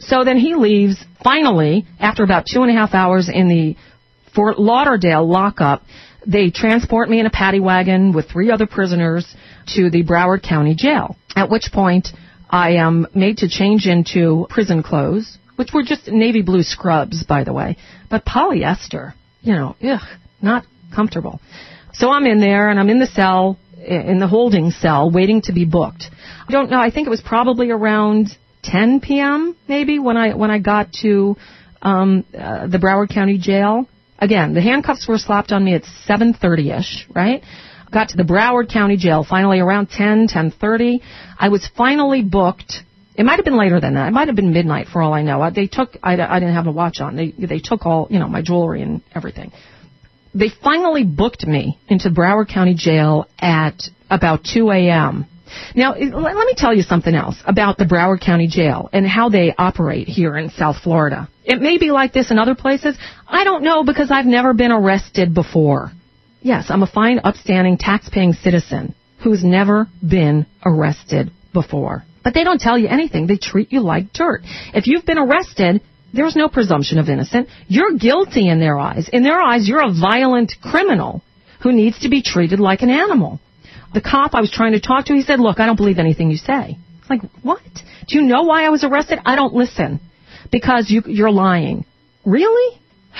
So then he leaves. Finally, after about two and a half hours in the Fort Lauderdale lockup, they transport me in a paddy wagon with three other prisoners to the Broward County Jail, at which point I am made to change into prison clothes, which were just navy blue scrubs, by the way, but polyester, you know, ugh, not comfortable. So I'm in there, and I'm in the cell, in the holding cell, waiting to be booked. I don't know, I think it was probably around ten p.m., maybe, when I when I got to um, uh, the Broward County Jail. Again, the handcuffs were slapped on me at seven thirty-ish, right? Got to the Broward County Jail finally around ten, ten thirty. I was finally booked. It might have been later than that. It might have been midnight for all I know. They took, I, I didn't have a watch on. They they took all, you know, my jewelry and everything. They finally booked me into Broward County Jail at about two a.m. Now, let me tell you something else about the Broward County Jail and how they operate here in South Florida. It may be like this in other places. I don't know, because I've never been arrested before. Yes, I'm a fine, upstanding, tax-paying citizen who's never been arrested before. But they don't tell you anything. They treat you like dirt. If you've been arrested, there's no presumption of innocence. You're guilty in their eyes. In their eyes, you're a violent criminal who needs to be treated like an animal. The cop I was trying to talk to, he said, look, I don't believe anything you say. It's like, what? Do you know why I was arrested? I don't listen. Because you, you're lying. Really?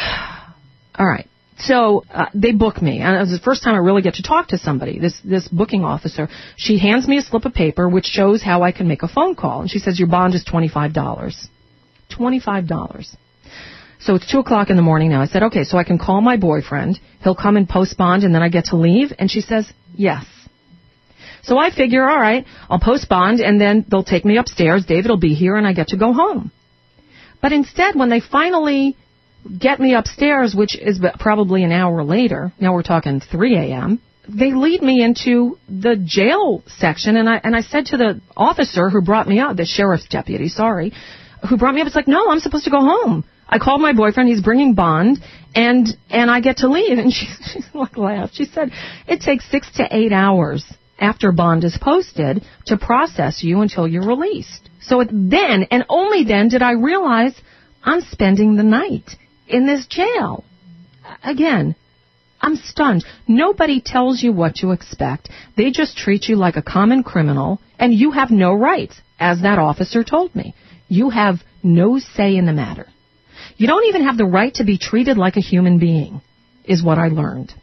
All right. So uh, they book me, and it was the first time I really get to talk to somebody, this this booking officer. She hands me a slip of paper which shows how I can make a phone call, and she says, your bond is twenty-five dollars. twenty-five dollars. So it's two o'clock in the morning now. I said, okay, so I can call my boyfriend. He'll come and post bond, and then I get to leave? And she says, yes. So I figure, all right, I'll post bond, and then they'll take me upstairs. David will be here, and I get to go home. But instead, when they finally get me upstairs, which is probably an hour later, now we're talking three a.m., they lead me into the jail section, and I and I said to the officer who brought me up, the sheriff's deputy, sorry, who brought me up, it's like, no, I'm supposed to go home. I called my boyfriend, he's bringing bond, and and I get to leave. And she, she like laughed. She said, it takes six to eight hours after bond is posted to process you until you're released. So it, then, and only then, did I realize I'm spending the night in this jail. Again, I'm stunned. Nobody tells you what to expect. They just treat you like a common criminal, and you have no rights, as that officer told me. You have no say in the matter. You don't even have the right to be treated like a human being, is what I learned.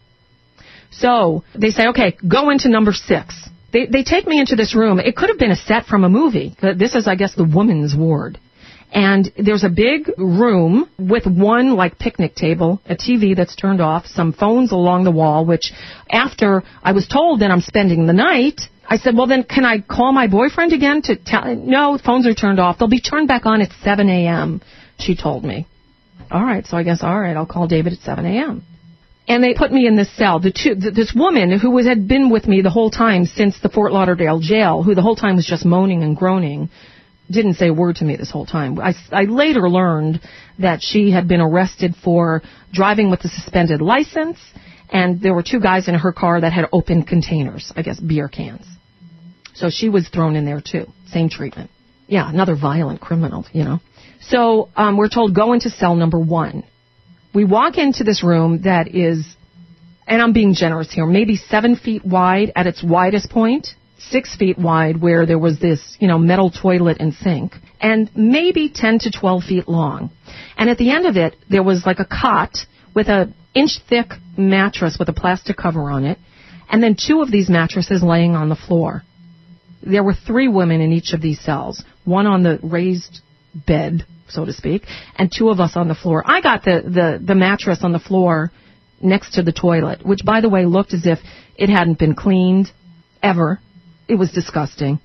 So they say, okay, go into number six. They, they take me into this room. It could have been a set from a movie. This is, I guess, the woman's ward. And there's a big room with one, like, picnic table, a T V that's turned off, some phones along the wall, which after I was told that I'm spending the night, I said, well, then can I call my boyfriend again to tell? No, phones are turned off. They'll be turned back on at seven a.m., she told me. All right, so I guess, all right, I'll call David at seven a.m. And they put me in this cell. The two, this woman who was, had been with me the whole time since the Fort Lauderdale jail, who the whole time was just moaning and groaning, didn't say a word to me this whole time. I, I later learned that she had been arrested for driving with a suspended license, and there were two guys in her car that had open containers, I guess beer cans. So she was thrown in there too. Same treatment. Yeah, another violent criminal, you know. So um, we're told, go into cell number one. We walk into this room that is, and I'm being generous here, maybe seven feet wide at its widest point, six feet wide where there was this, you know, metal toilet and sink, and maybe ten to twelve feet long. And at the end of it, there was like a cot with an inch-thick mattress with a plastic cover on it, and then two of these mattresses laying on the floor. There were three women in each of these cells, one on the raised bed, so to speak, and two of us on the floor. I got the, the, the mattress on the floor next to the toilet, which, by the way, looked as if it hadn't been cleaned ever. It was disgusting.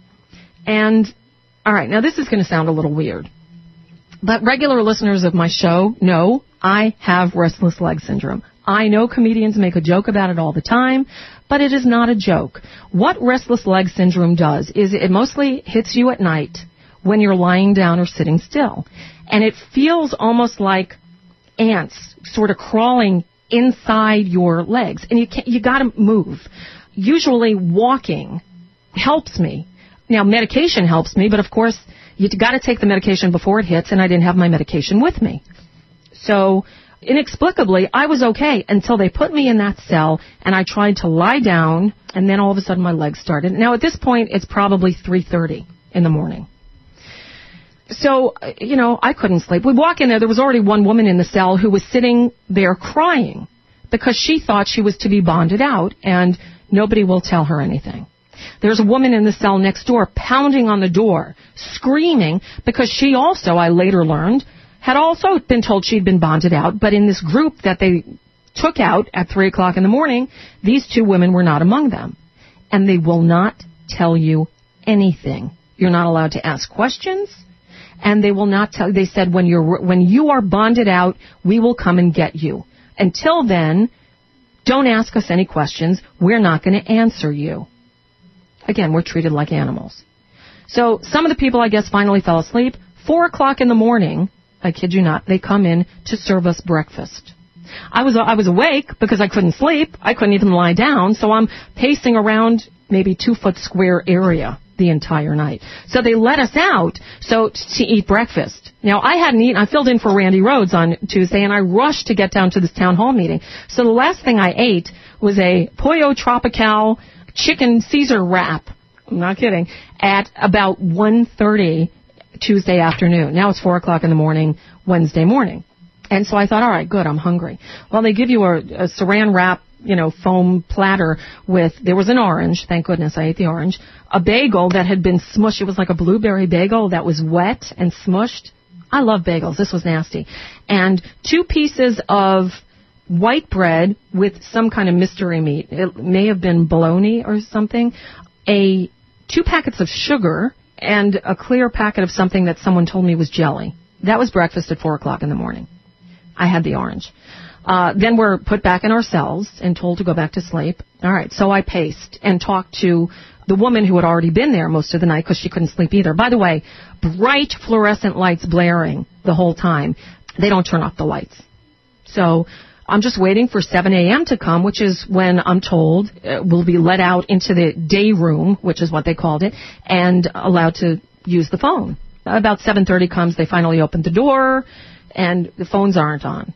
And, all right, now this is going to sound a little weird, but regular listeners of my show know I have restless leg syndrome. I know comedians make a joke about it all the time, but it is not a joke. What restless leg syndrome does is it mostly hits you at night when you're lying down or sitting still. And it feels almost like ants sort of crawling inside your legs. And you can't, you got to move. Usually walking helps me. Now, medication helps me, but of course, You got to take the medication before it hits, and I didn't have my medication with me. So inexplicably, I was okay until they put me in that cell, and I tried to lie down, and then all of a sudden my legs started. Now, at this point, it's probably three thirty in the morning. So, you know, I couldn't sleep. We walk in there. There was already one woman in the cell who was sitting there crying because she thought she was to be bonded out, and nobody will tell her anything. There's a woman in the cell next door pounding on the door, screaming, because she also, I later learned, had also been told she'd been bonded out, but in this group that they took out at three o'clock in the morning, these two women were not among them. And they will not tell you anything. You're not allowed to ask questions. And they will not tell. They said, when you're when you are bonded out, we will come and get you. Until then, don't ask us any questions. We're not going to answer you. Again, we're treated like animals. So some of the people, I guess, finally fell asleep. Four o'clock in the morning, I kid you not, they come in to serve us breakfast. I was I was awake because I couldn't sleep. I couldn't even lie down. So I'm pacing around maybe two foot square area the entire night. So they let us out so to eat breakfast. Now, I hadn't eaten. I filled in for Randy Rhodes on Tuesday, and I rushed to get down to this town hall meeting. So the last thing I ate was a Pollo Tropical chicken Caesar wrap. I'm not kidding. At about one thirty Tuesday afternoon. Now it's four o'clock in the morning, Wednesday morning. And so I thought, all right, good, I'm hungry. Well, they give you a, a saran wrap, you know, foam platter with, there was an orange, thank goodness I ate the orange, a bagel that had been smushed. It was like a blueberry bagel that was wet and smushed. I love bagels. This was nasty. And two pieces of white bread with some kind of mystery meat. It may have been bologna or something. A two packets of sugar and a clear packet of something that someone told me was jelly. That was breakfast at four o'clock in the morning. I had the orange. Uh, then we're put back in our cells and told to go back to sleep. All right, so I paced and talked to the woman who had already been there most of the night because she couldn't sleep either. By the way, bright fluorescent lights blaring the whole time. They don't turn off the lights. So I'm just waiting for seven a.m. to come, which is when I'm told uh, we'll be let out into the day room, which is what they called it, and allowed to use the phone. About seven thirty comes, they finally opened the door, and the phones aren't on.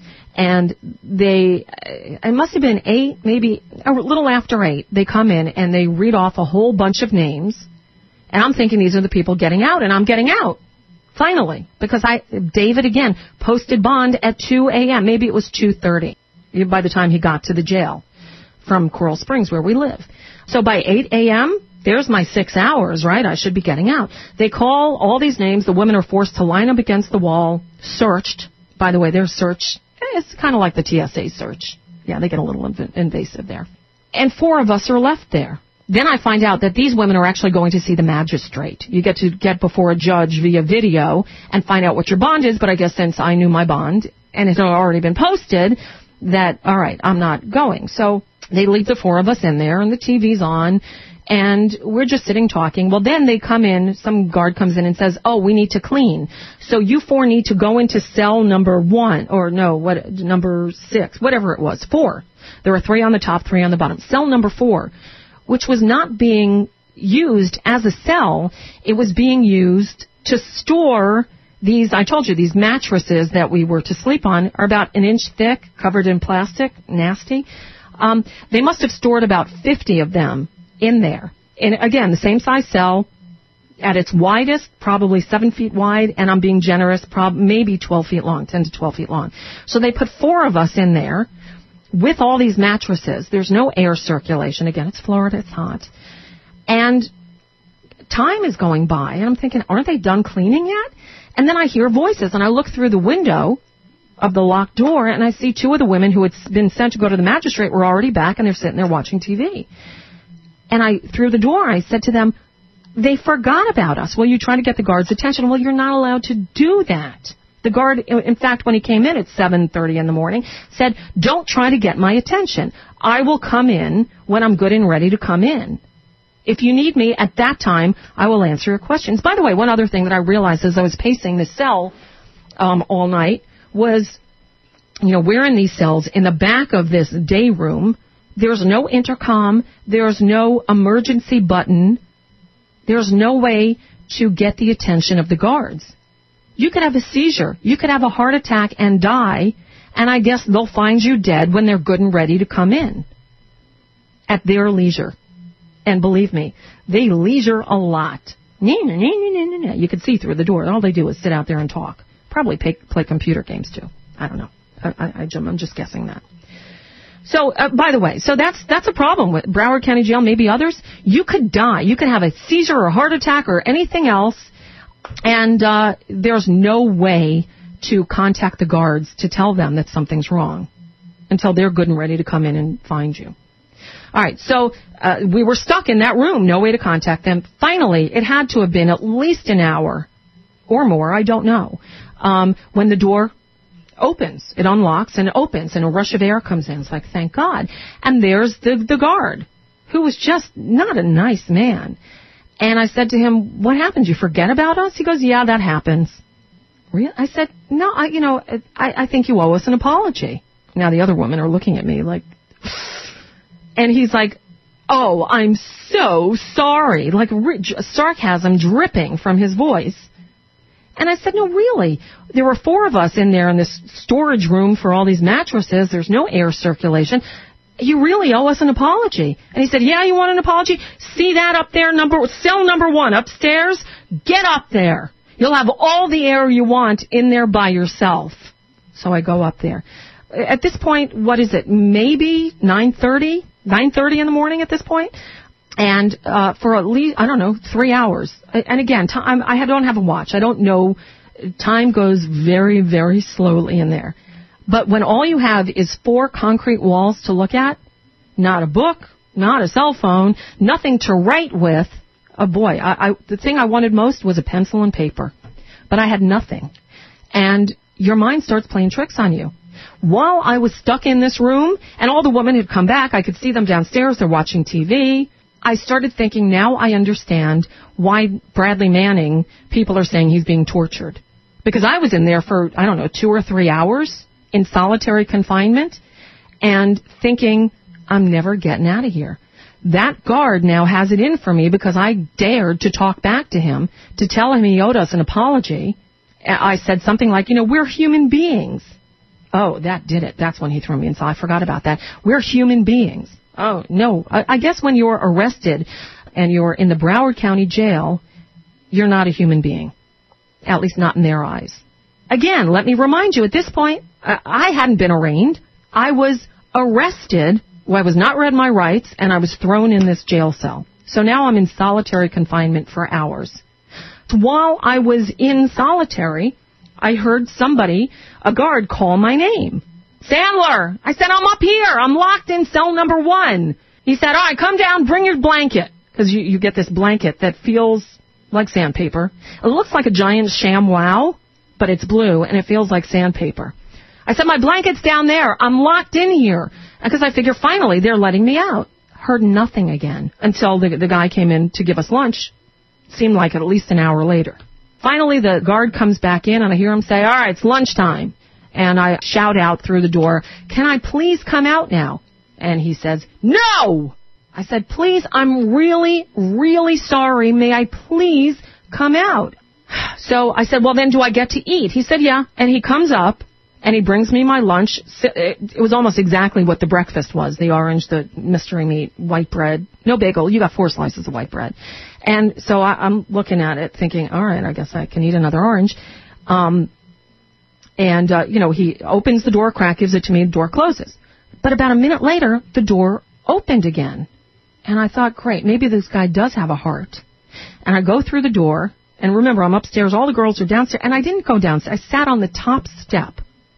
And they, it must have been eight, maybe a little after eight, they come in and they read off a whole bunch of names. And I'm thinking these are the people getting out, and I'm getting out, finally, because I, David, again, posted bond at two a.m., maybe it was two thirty by the time he got to the jail from Coral Springs, where we live. So by eight a.m., there's my six hours, right? I should be getting out. They call all these names. The women are forced to line up against the wall, searched. By the way, their search, it's kind of like the T S A search. Yeah, they get a little inv- invasive there. And four of us are left there. Then I find out that these women are actually going to see the magistrate. You get to get before a judge via video and find out what your bond is, but I guess since I knew my bond and it had already been posted, that, all right, I'm not going. So they leave the four of us in there, and the T V's on, and we're just sitting talking. Well, then they come in, some guard comes in and says, oh, we need to clean. So you four need to go into cell number one, or no, what, number six, whatever it was, four. There were three on the top, three on the bottom. Cell number four, which was not being used as a cell. It was being used to store these, I told you, these mattresses that we were to sleep on are about an inch thick, covered in plastic, nasty. Um, they must have stored about fifty of them in there. And again, the same size cell, at its widest, probably seven feet wide, and I'm being generous, prob- maybe twelve feet long, ten to twelve feet long. So they put four of us in there with all these mattresses. There's no air circulation. Again, it's Florida, it's hot. And time is going by, and I'm thinking, aren't they done cleaning yet? And then I hear voices, and I look through the window of the locked door, and I see two of the women who had been sent to go to the magistrate were already back, and they're sitting there watching T V. And I, through the door, I said to them, they forgot about us. Well, you try to get the guard's attention. Well, you're not allowed to do that. The guard, in fact, when he came in at seven thirty in the morning, said, don't try to get my attention. I will come in when I'm good and ready to come in. If you need me at that time, I will answer your questions. By the way, one other thing that I realized as I was pacing the cell um, all night was, you know, we're in these cells in the back of this day room. There's no intercom. There's no emergency button. There's no way to get the attention of the guards. You could have a seizure. You could have a heart attack and die, and I guess they'll find you dead when they're good and ready to come in at their leisure. And believe me, they leisure a lot. You could see through the door. All they do is sit out there and talk. Probably play, play computer games, too. I don't know. I, I, I'm just guessing that. So, uh, by the way, so that's that's a problem with Broward County Jail, maybe others. You could die. You could have a seizure or a heart attack or anything else, and uh, there's no way to contact the guards to tell them that something's wrong until they're good and ready to come in and find you. All right, so uh, we were stuck in that room, no way to contact them. Finally, it had to have been at least an hour or more, I don't know, um, when the door opens. It unlocks and it opens, and a rush of air comes in. It's like, thank God. And there's the, the guard, who was just not a nice man. And I said to him, what happened? Did you forget about us? He goes, yeah, that happens. Really? I said, no, I, you know, I, I think you owe us an apology. Now the other women are looking at me like... And he's like, oh, I'm so sorry, like rich, sarcasm dripping from his voice. And I said, no, really, there were four of us in there in this storage room for all these mattresses. There's no air circulation. You really owe us an apology. And he said, yeah, you want an apology? See that up there, number cell number one, upstairs? Get up there. You'll have all the air you want in there by yourself. So I go up there. At this point, what is it, maybe nine thirty? nine thirty in the morning at this point, and uh, for at least, I don't know, three hours. And again, time, I don't have a watch. I don't know. Time goes very, very slowly in there. But when all you have is four concrete walls to look at, not a book, not a cell phone, nothing to write with, oh boy, I, I, the thing I wanted most was a pencil and paper. But I had nothing. And your mind starts playing tricks on you. While I was stuck in this room, and all the women had come back, I could see them downstairs, they're watching T V, I started thinking, now I understand why Bradley Manning, people are saying he's being tortured. Because I was in there for, I don't know, two or three hours in solitary confinement, and thinking, I'm never getting out of here. That guard now has it in for me because I dared to talk back to him, to tell him he owed us an apology. I said something like, you know, we're human beings. Oh, that did it. That's when he threw me inside. I forgot about that. We're human beings. Oh, no. I, I guess when you're arrested and you're in the Broward County Jail, you're not a human being. At least not in their eyes. Again, let me remind you, at this point, I, I hadn't been arraigned. I was arrested. Well, I was not read my rights, and I was thrown in this jail cell. So now I'm in solitary confinement for hours. While I was in solitary, I heard somebody, a guard, call my name. Sandler! I said, I'm up here. I'm locked in cell number one. He said, all right, come down, bring your blanket. Because you, you get this blanket that feels like sandpaper. It looks like a giant ShamWow, but it's blue, and it feels like sandpaper. I said, my blanket's down there. I'm locked in here. Because I figure, finally, they're letting me out. Heard nothing again until the, the guy came in to give us lunch. Seemed like at least an hour later. Finally, the guard comes back in, and I hear him say, all right, it's lunchtime. And I shout out through the door, can I please come out now? And he says, no! I said, please, I'm really, really sorry. May I please come out? So I said, well, then do I get to eat? He said, yeah. And he comes up, and he brings me my lunch. It was almost exactly what the breakfast was, the orange, the mystery meat, white bread. No bagel. You got four slices of white bread. And so I, I'm looking at it thinking, all right, I guess I can eat another orange. Um, and, uh, you know, he opens the door crack, gives it to me, the door closes. But about a minute later, the door opened again. And I thought, great, maybe this guy does have a heart. And I go through the door, and remember, I'm upstairs, all the girls are downstairs, and I didn't go downstairs. I sat on the top step.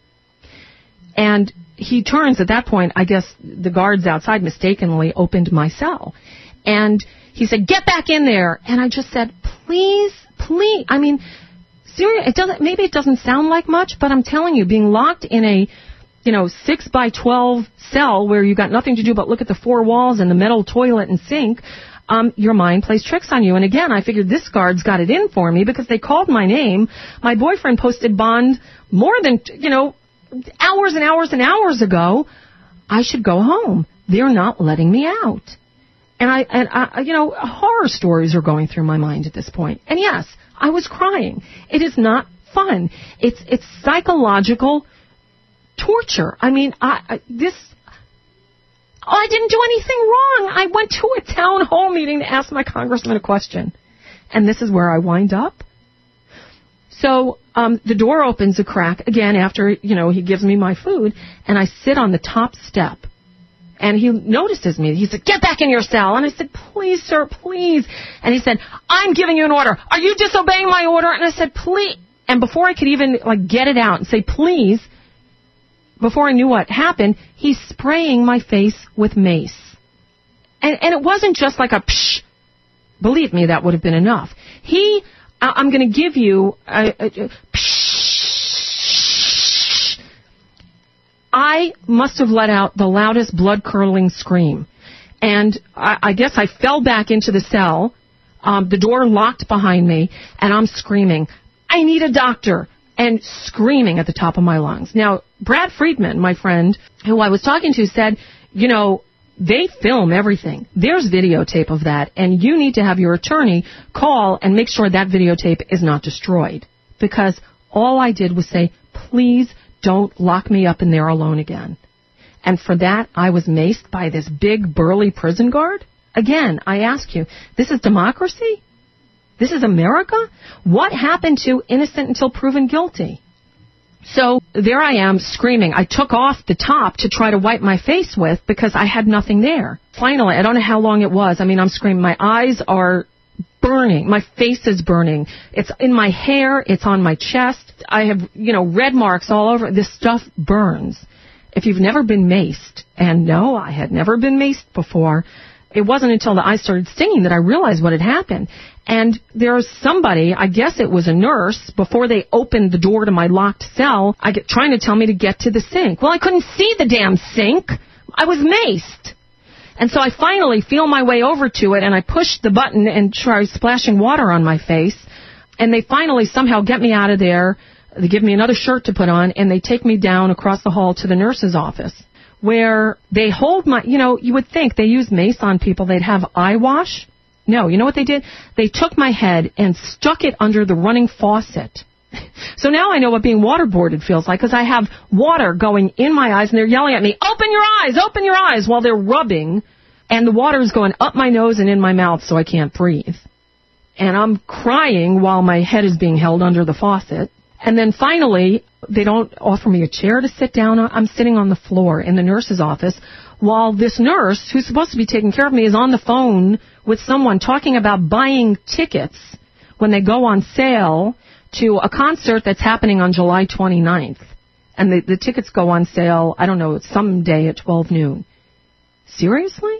And he turns, at that point, I guess the guards outside mistakenly opened my cell. And he said, get back in there. And I just said, please, please. I mean, seriously, it doesn't, maybe it doesn't sound like much, but I'm telling you, being locked in a, you know, six by twelve cell where you got nothing to do but look at the four walls and the metal toilet and sink, um, your mind plays tricks on you. And again, I figured this guard's got it in for me because they called my name. My boyfriend posted bond more than, you know, hours and hours and hours ago. I should go home. They're not letting me out. And I, and I, you know, horror stories are going through my mind at this point. And yes, I was crying. It is not fun. It's, it's psychological torture. I mean, I, I this, oh, I didn't do anything wrong. I went to a town hall meeting to ask my congressman a question. And this is where I wind up. So um, the door opens a crack again after, you know, he gives me my food, and I sit on the top step. And he notices me. He said, get back in your cell. And I said, please, sir, please. And he said, I'm giving you an order. Are you disobeying my order? And I said, please. And before I could even, like, get it out and say, please, before I knew what happened, he's spraying my face with mace. And, and it wasn't just like a psh. Believe me, that would have been enough. He, I, I'm going to give you a, a, a psh. I must have let out the loudest blood-curdling scream. And I, I guess I fell back into the cell. Um, the door locked behind me, and I'm screaming, I need a doctor, and screaming at the top of my lungs. Now, Brad Friedman, my friend, who I was talking to, said, you know, they film everything. There's videotape of that, and you need to have your attorney call and make sure that videotape is not destroyed. Because all I did was say, please don't lock me up in there alone again. And for that, I was maced by this big, burly prison guard? Again, I ask you, this is democracy? This is America? What happened to innocent until proven guilty? So there I am screaming. I took off the top to try to wipe my face with because I had nothing there. Finally, I don't know how long it was. I mean, I'm screaming. My eyes are burning. My face is burning. It's in my hair. It's on my chest. I have, you know, red marks all over. This stuff burns. If you've never been maced, and no, I had never been maced before, it wasn't until the eyes started stinging that I realized what had happened. And there was somebody, I guess it was a nurse, before they opened the door to my locked cell, I get, trying to tell me to get to the sink. Well, I couldn't see the damn sink. I was maced. And so I finally feel my way over to it, and I push the button and try splashing water on my face. And they finally somehow get me out of there. They give me another shirt to put on, and they take me down across the hall to the nurse's office, where they hold my, you know, you would think they use mace on people, they'd have eye wash. No, you know what they did? They took my head and stuck it under the running faucet. So now I know what being waterboarded feels like, because I have water going in my eyes, and they're yelling at me, open your eyes, open your eyes, while they're rubbing, and the water's going up my nose and in my mouth so I can't breathe. And I'm crying while my head is being held under the faucet. And then finally, they don't offer me a chair to sit down on. I'm sitting on the floor in the nurse's office while this nurse, who's supposed to be taking care of me, is on the phone with someone talking about buying tickets when they go on sale to a concert that's happening on July twenty-ninth. And the, the tickets go on sale, I don't know, someday at twelve noon. Seriously?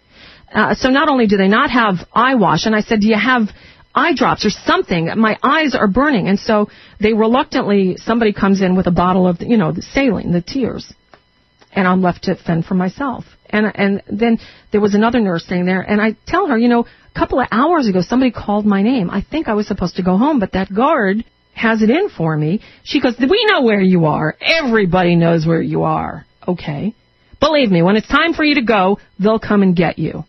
Uh, so not only do they not have eye wash, and I said, do you have eye drops or something? My eyes are burning. And so they reluctantly, somebody comes in with a bottle of, you know, the saline, the tears. And I'm left to fend for myself. And and then there was another nurse sitting there, and I tell her, you know, a couple of hours ago, somebody called my name. I think I was supposed to go home, but that guard has it in for me. She goes, we know where you are. Everybody knows where you are. Okay. Believe me, when it's time for you to go, they'll come and get you.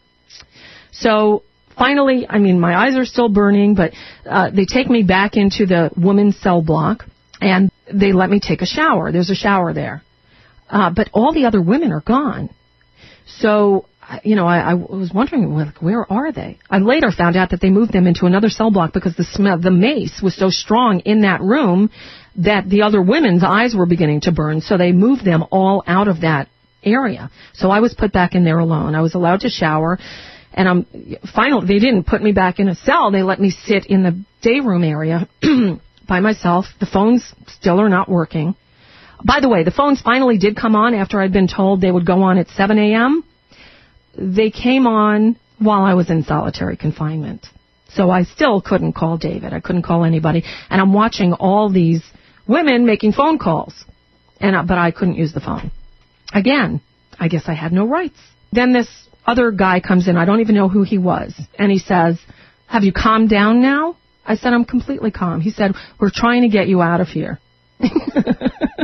So finally, I mean, my eyes are still burning, but uh, they take me back into the women's cell block, and they let me take a shower. There's a shower there. Uh, but all the other women are gone. So, you know, I, I was wondering, well, where are they? I later found out that they moved them into another cell block because the smell, the mace was so strong in that room that the other women's eyes were beginning to burn. So they moved them all out of that area. So I was put back in there alone. I was allowed to shower. And I'm, finally, they didn't put me back in a cell. They let me sit in the day room area by myself. The phones still are not working. By the way, the phones finally did come on after I'd been told they would go on at seven a.m. They came on while I was in solitary confinement. So I still couldn't call David. I couldn't call anybody. And I'm watching all these women making phone calls. And uh, but I couldn't use the phone. Again, I guess I had no rights. Then this other guy comes in. I don't even know who he was. And he says, have you calmed down now? I said, I'm completely calm. He said, we're trying to get you out of here.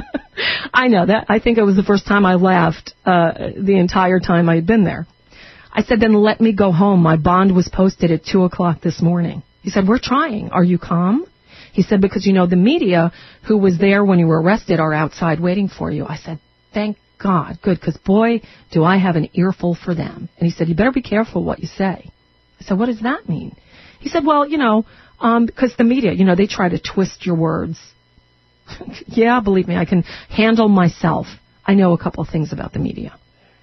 I know that. I think it was the first time I laughed uh, the entire time I had been there. I said, then let me go home. My bond was posted at two o'clock this morning. He said, we're trying. Are you calm? He said, because, you know, the media who was there when you were arrested are outside waiting for you. I said, thank God. Good, because, boy, do I have an earful for them. And he said, you better be careful what you say. I said, what does that mean? He said, well, you know, um, because the media, you know, they try to twist your words. Yeah, believe me, I can handle myself. I know a couple of things about the media.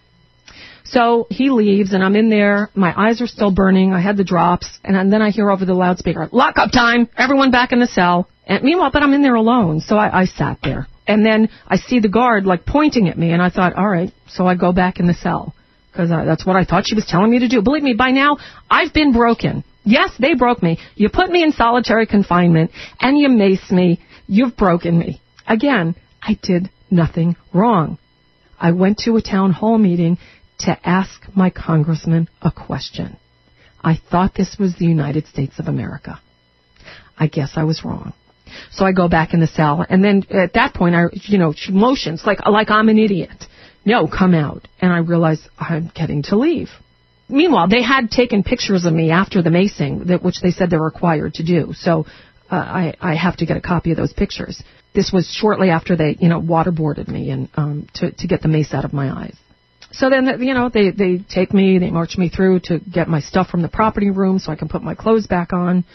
So he leaves, and I'm in there. My eyes are still burning. I had the drops. And then I hear over the loudspeaker, lock-up time, everyone back in the cell. And meanwhile, but I'm in there alone, so I, I sat there. And then I see the guard, like, pointing at me, and I thought, all right, so I go back in the cell. Because that's what I thought she was telling me to do. Believe me, by now, I've been broken. Yes, they broke me. You put me in solitary confinement, and you mace me. You've broken me. Again, I did nothing wrong. I went to a town hall meeting to ask my congressman a question. I thought this was the United States of America. I guess I was wrong. So I go back in the cell, and then at that point, I, you know, she motions like like I'm an idiot. No, come out. And I realize I'm getting to leave. Meanwhile, they had taken pictures of me after the macing, that, which they said they're required to do. So uh, I, I have to get a copy of those pictures. This was shortly after they, you know, waterboarded me and um, to, to get the mace out of my eyes. So then, you know, they, they take me, they march me through to get my stuff from the property room so I can put my clothes back on.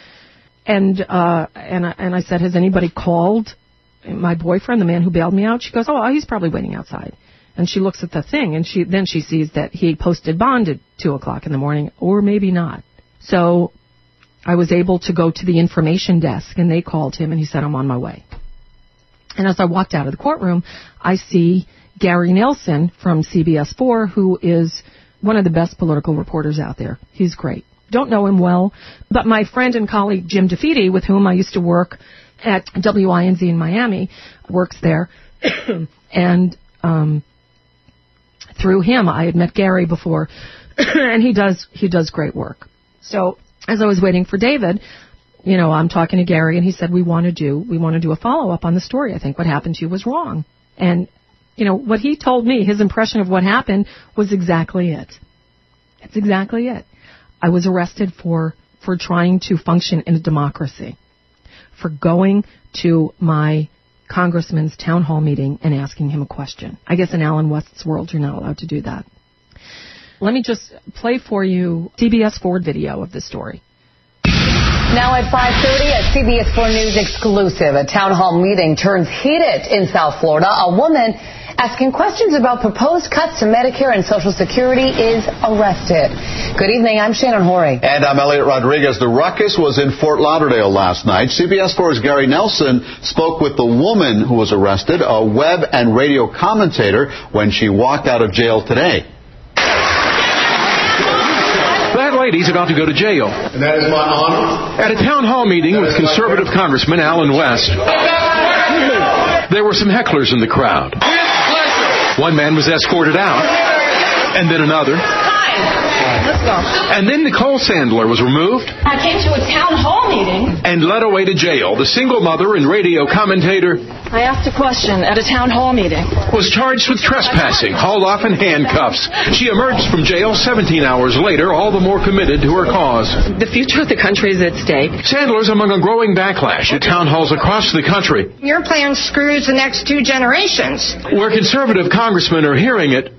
And uh, and, I, and I said, has anybody called my boyfriend, the man who bailed me out? She goes, oh, he's probably waiting outside. And she looks at the thing, and she then she sees that he posted bond at two o'clock in the morning, or maybe not. So I was able to go to the information desk, and they called him, and he said, I'm on my way. And as I walked out of the courtroom, I see Gary Nelson from C B S four, who is one of the best political reporters out there. He's great. Don't know him well, but my friend and colleague Jim DeFede, with whom I used to work at W I N Z in Miami, works there. and um, through him, I had met Gary before, and he does he does great work. So as I was waiting for David, you know, I'm talking to Gary, and he said, we want to do we want to do a follow-up on the story. I think what happened to you was wrong. And, you know, what he told me, his impression of what happened was exactly it. It's exactly it. I was arrested for, for trying to function in a democracy, for going to my congressman's town hall meeting and asking him a question. I guess in Alan West's world, you're not allowed to do that. Let me just play for you C B S four video of this story. Now at five thirty, a C B S four News exclusive, a town hall meeting turns heated in South Florida. A woman asking questions about proposed cuts to Medicare and Social Security is arrested. Good evening, I'm Shannon Horry. And I'm Elliot Rodriguez. The ruckus was in Fort Lauderdale last night. C B S four's Gary Nelson spoke with the woman who was arrested, a web and radio commentator, when she walked out of jail today. That lady's about to go to jail. And that is my honor. At a town hall meeting with conservative Congressman Alan West, there were some hecklers in the crowd. One man was escorted out, and then another. Let's go. And then Nicole Sandler was removed. I came to a town hall meeting. And led away to jail. The single mother and radio commentator I asked a question at a town hall meeting. was charged with trespassing, hauled off in handcuffs. She emerged from jail seventeen hours later, all the more committed to her cause. The future of the country is at stake. Sandler's among a growing backlash at town halls across the country, Your plan screws the next two generations. where conservative congressmen are hearing it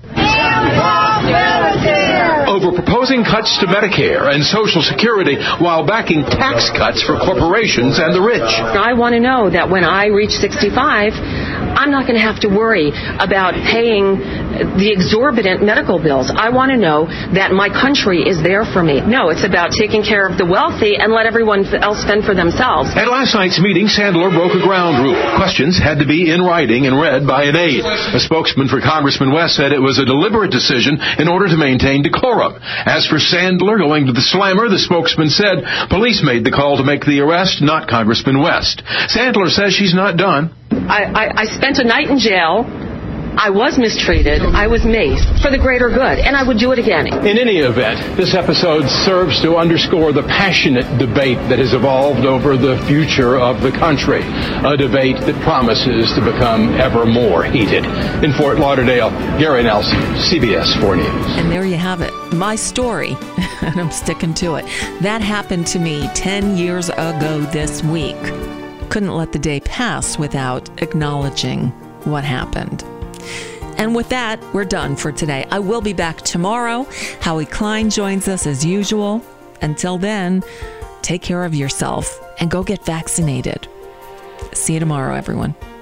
over proposing cuts to Medicare and Social Security while backing tax cuts for corporations and the rich. I want to know that when I reach sixty-five, I'm not going to have to worry about paying the exorbitant medical bills. I want to know that my country is there for me. No, it's about taking care of the wealthy and let everyone else fend for themselves. At last night's meeting, Sandler broke a ground rule. Questions had to be in writing and read by an aide. A spokesman for Congressman West said it was a deliberate decision in order to maintain decorum. As for Sandler going to the slammer, the spokesman said police made the call to make the arrest, not Congressman West. Sandler says she's not done. I, I, I spent a night in jail I was mistreated. I was maced for the greater good, and I would do it again. In any event, this episode serves to underscore the passionate debate that has evolved over the future of the country, a debate that promises to become ever more heated. In Fort Lauderdale, Gary Nelson, C B S four News. And there you have it, my story, and I'm sticking to it. That happened to me ten years ago this week. Couldn't let the day pass without acknowledging what happened. And with that, we're done for today. I will be back tomorrow. Howie Klein joins us as usual. Until then, take care of yourself and go get vaccinated. See you tomorrow, everyone.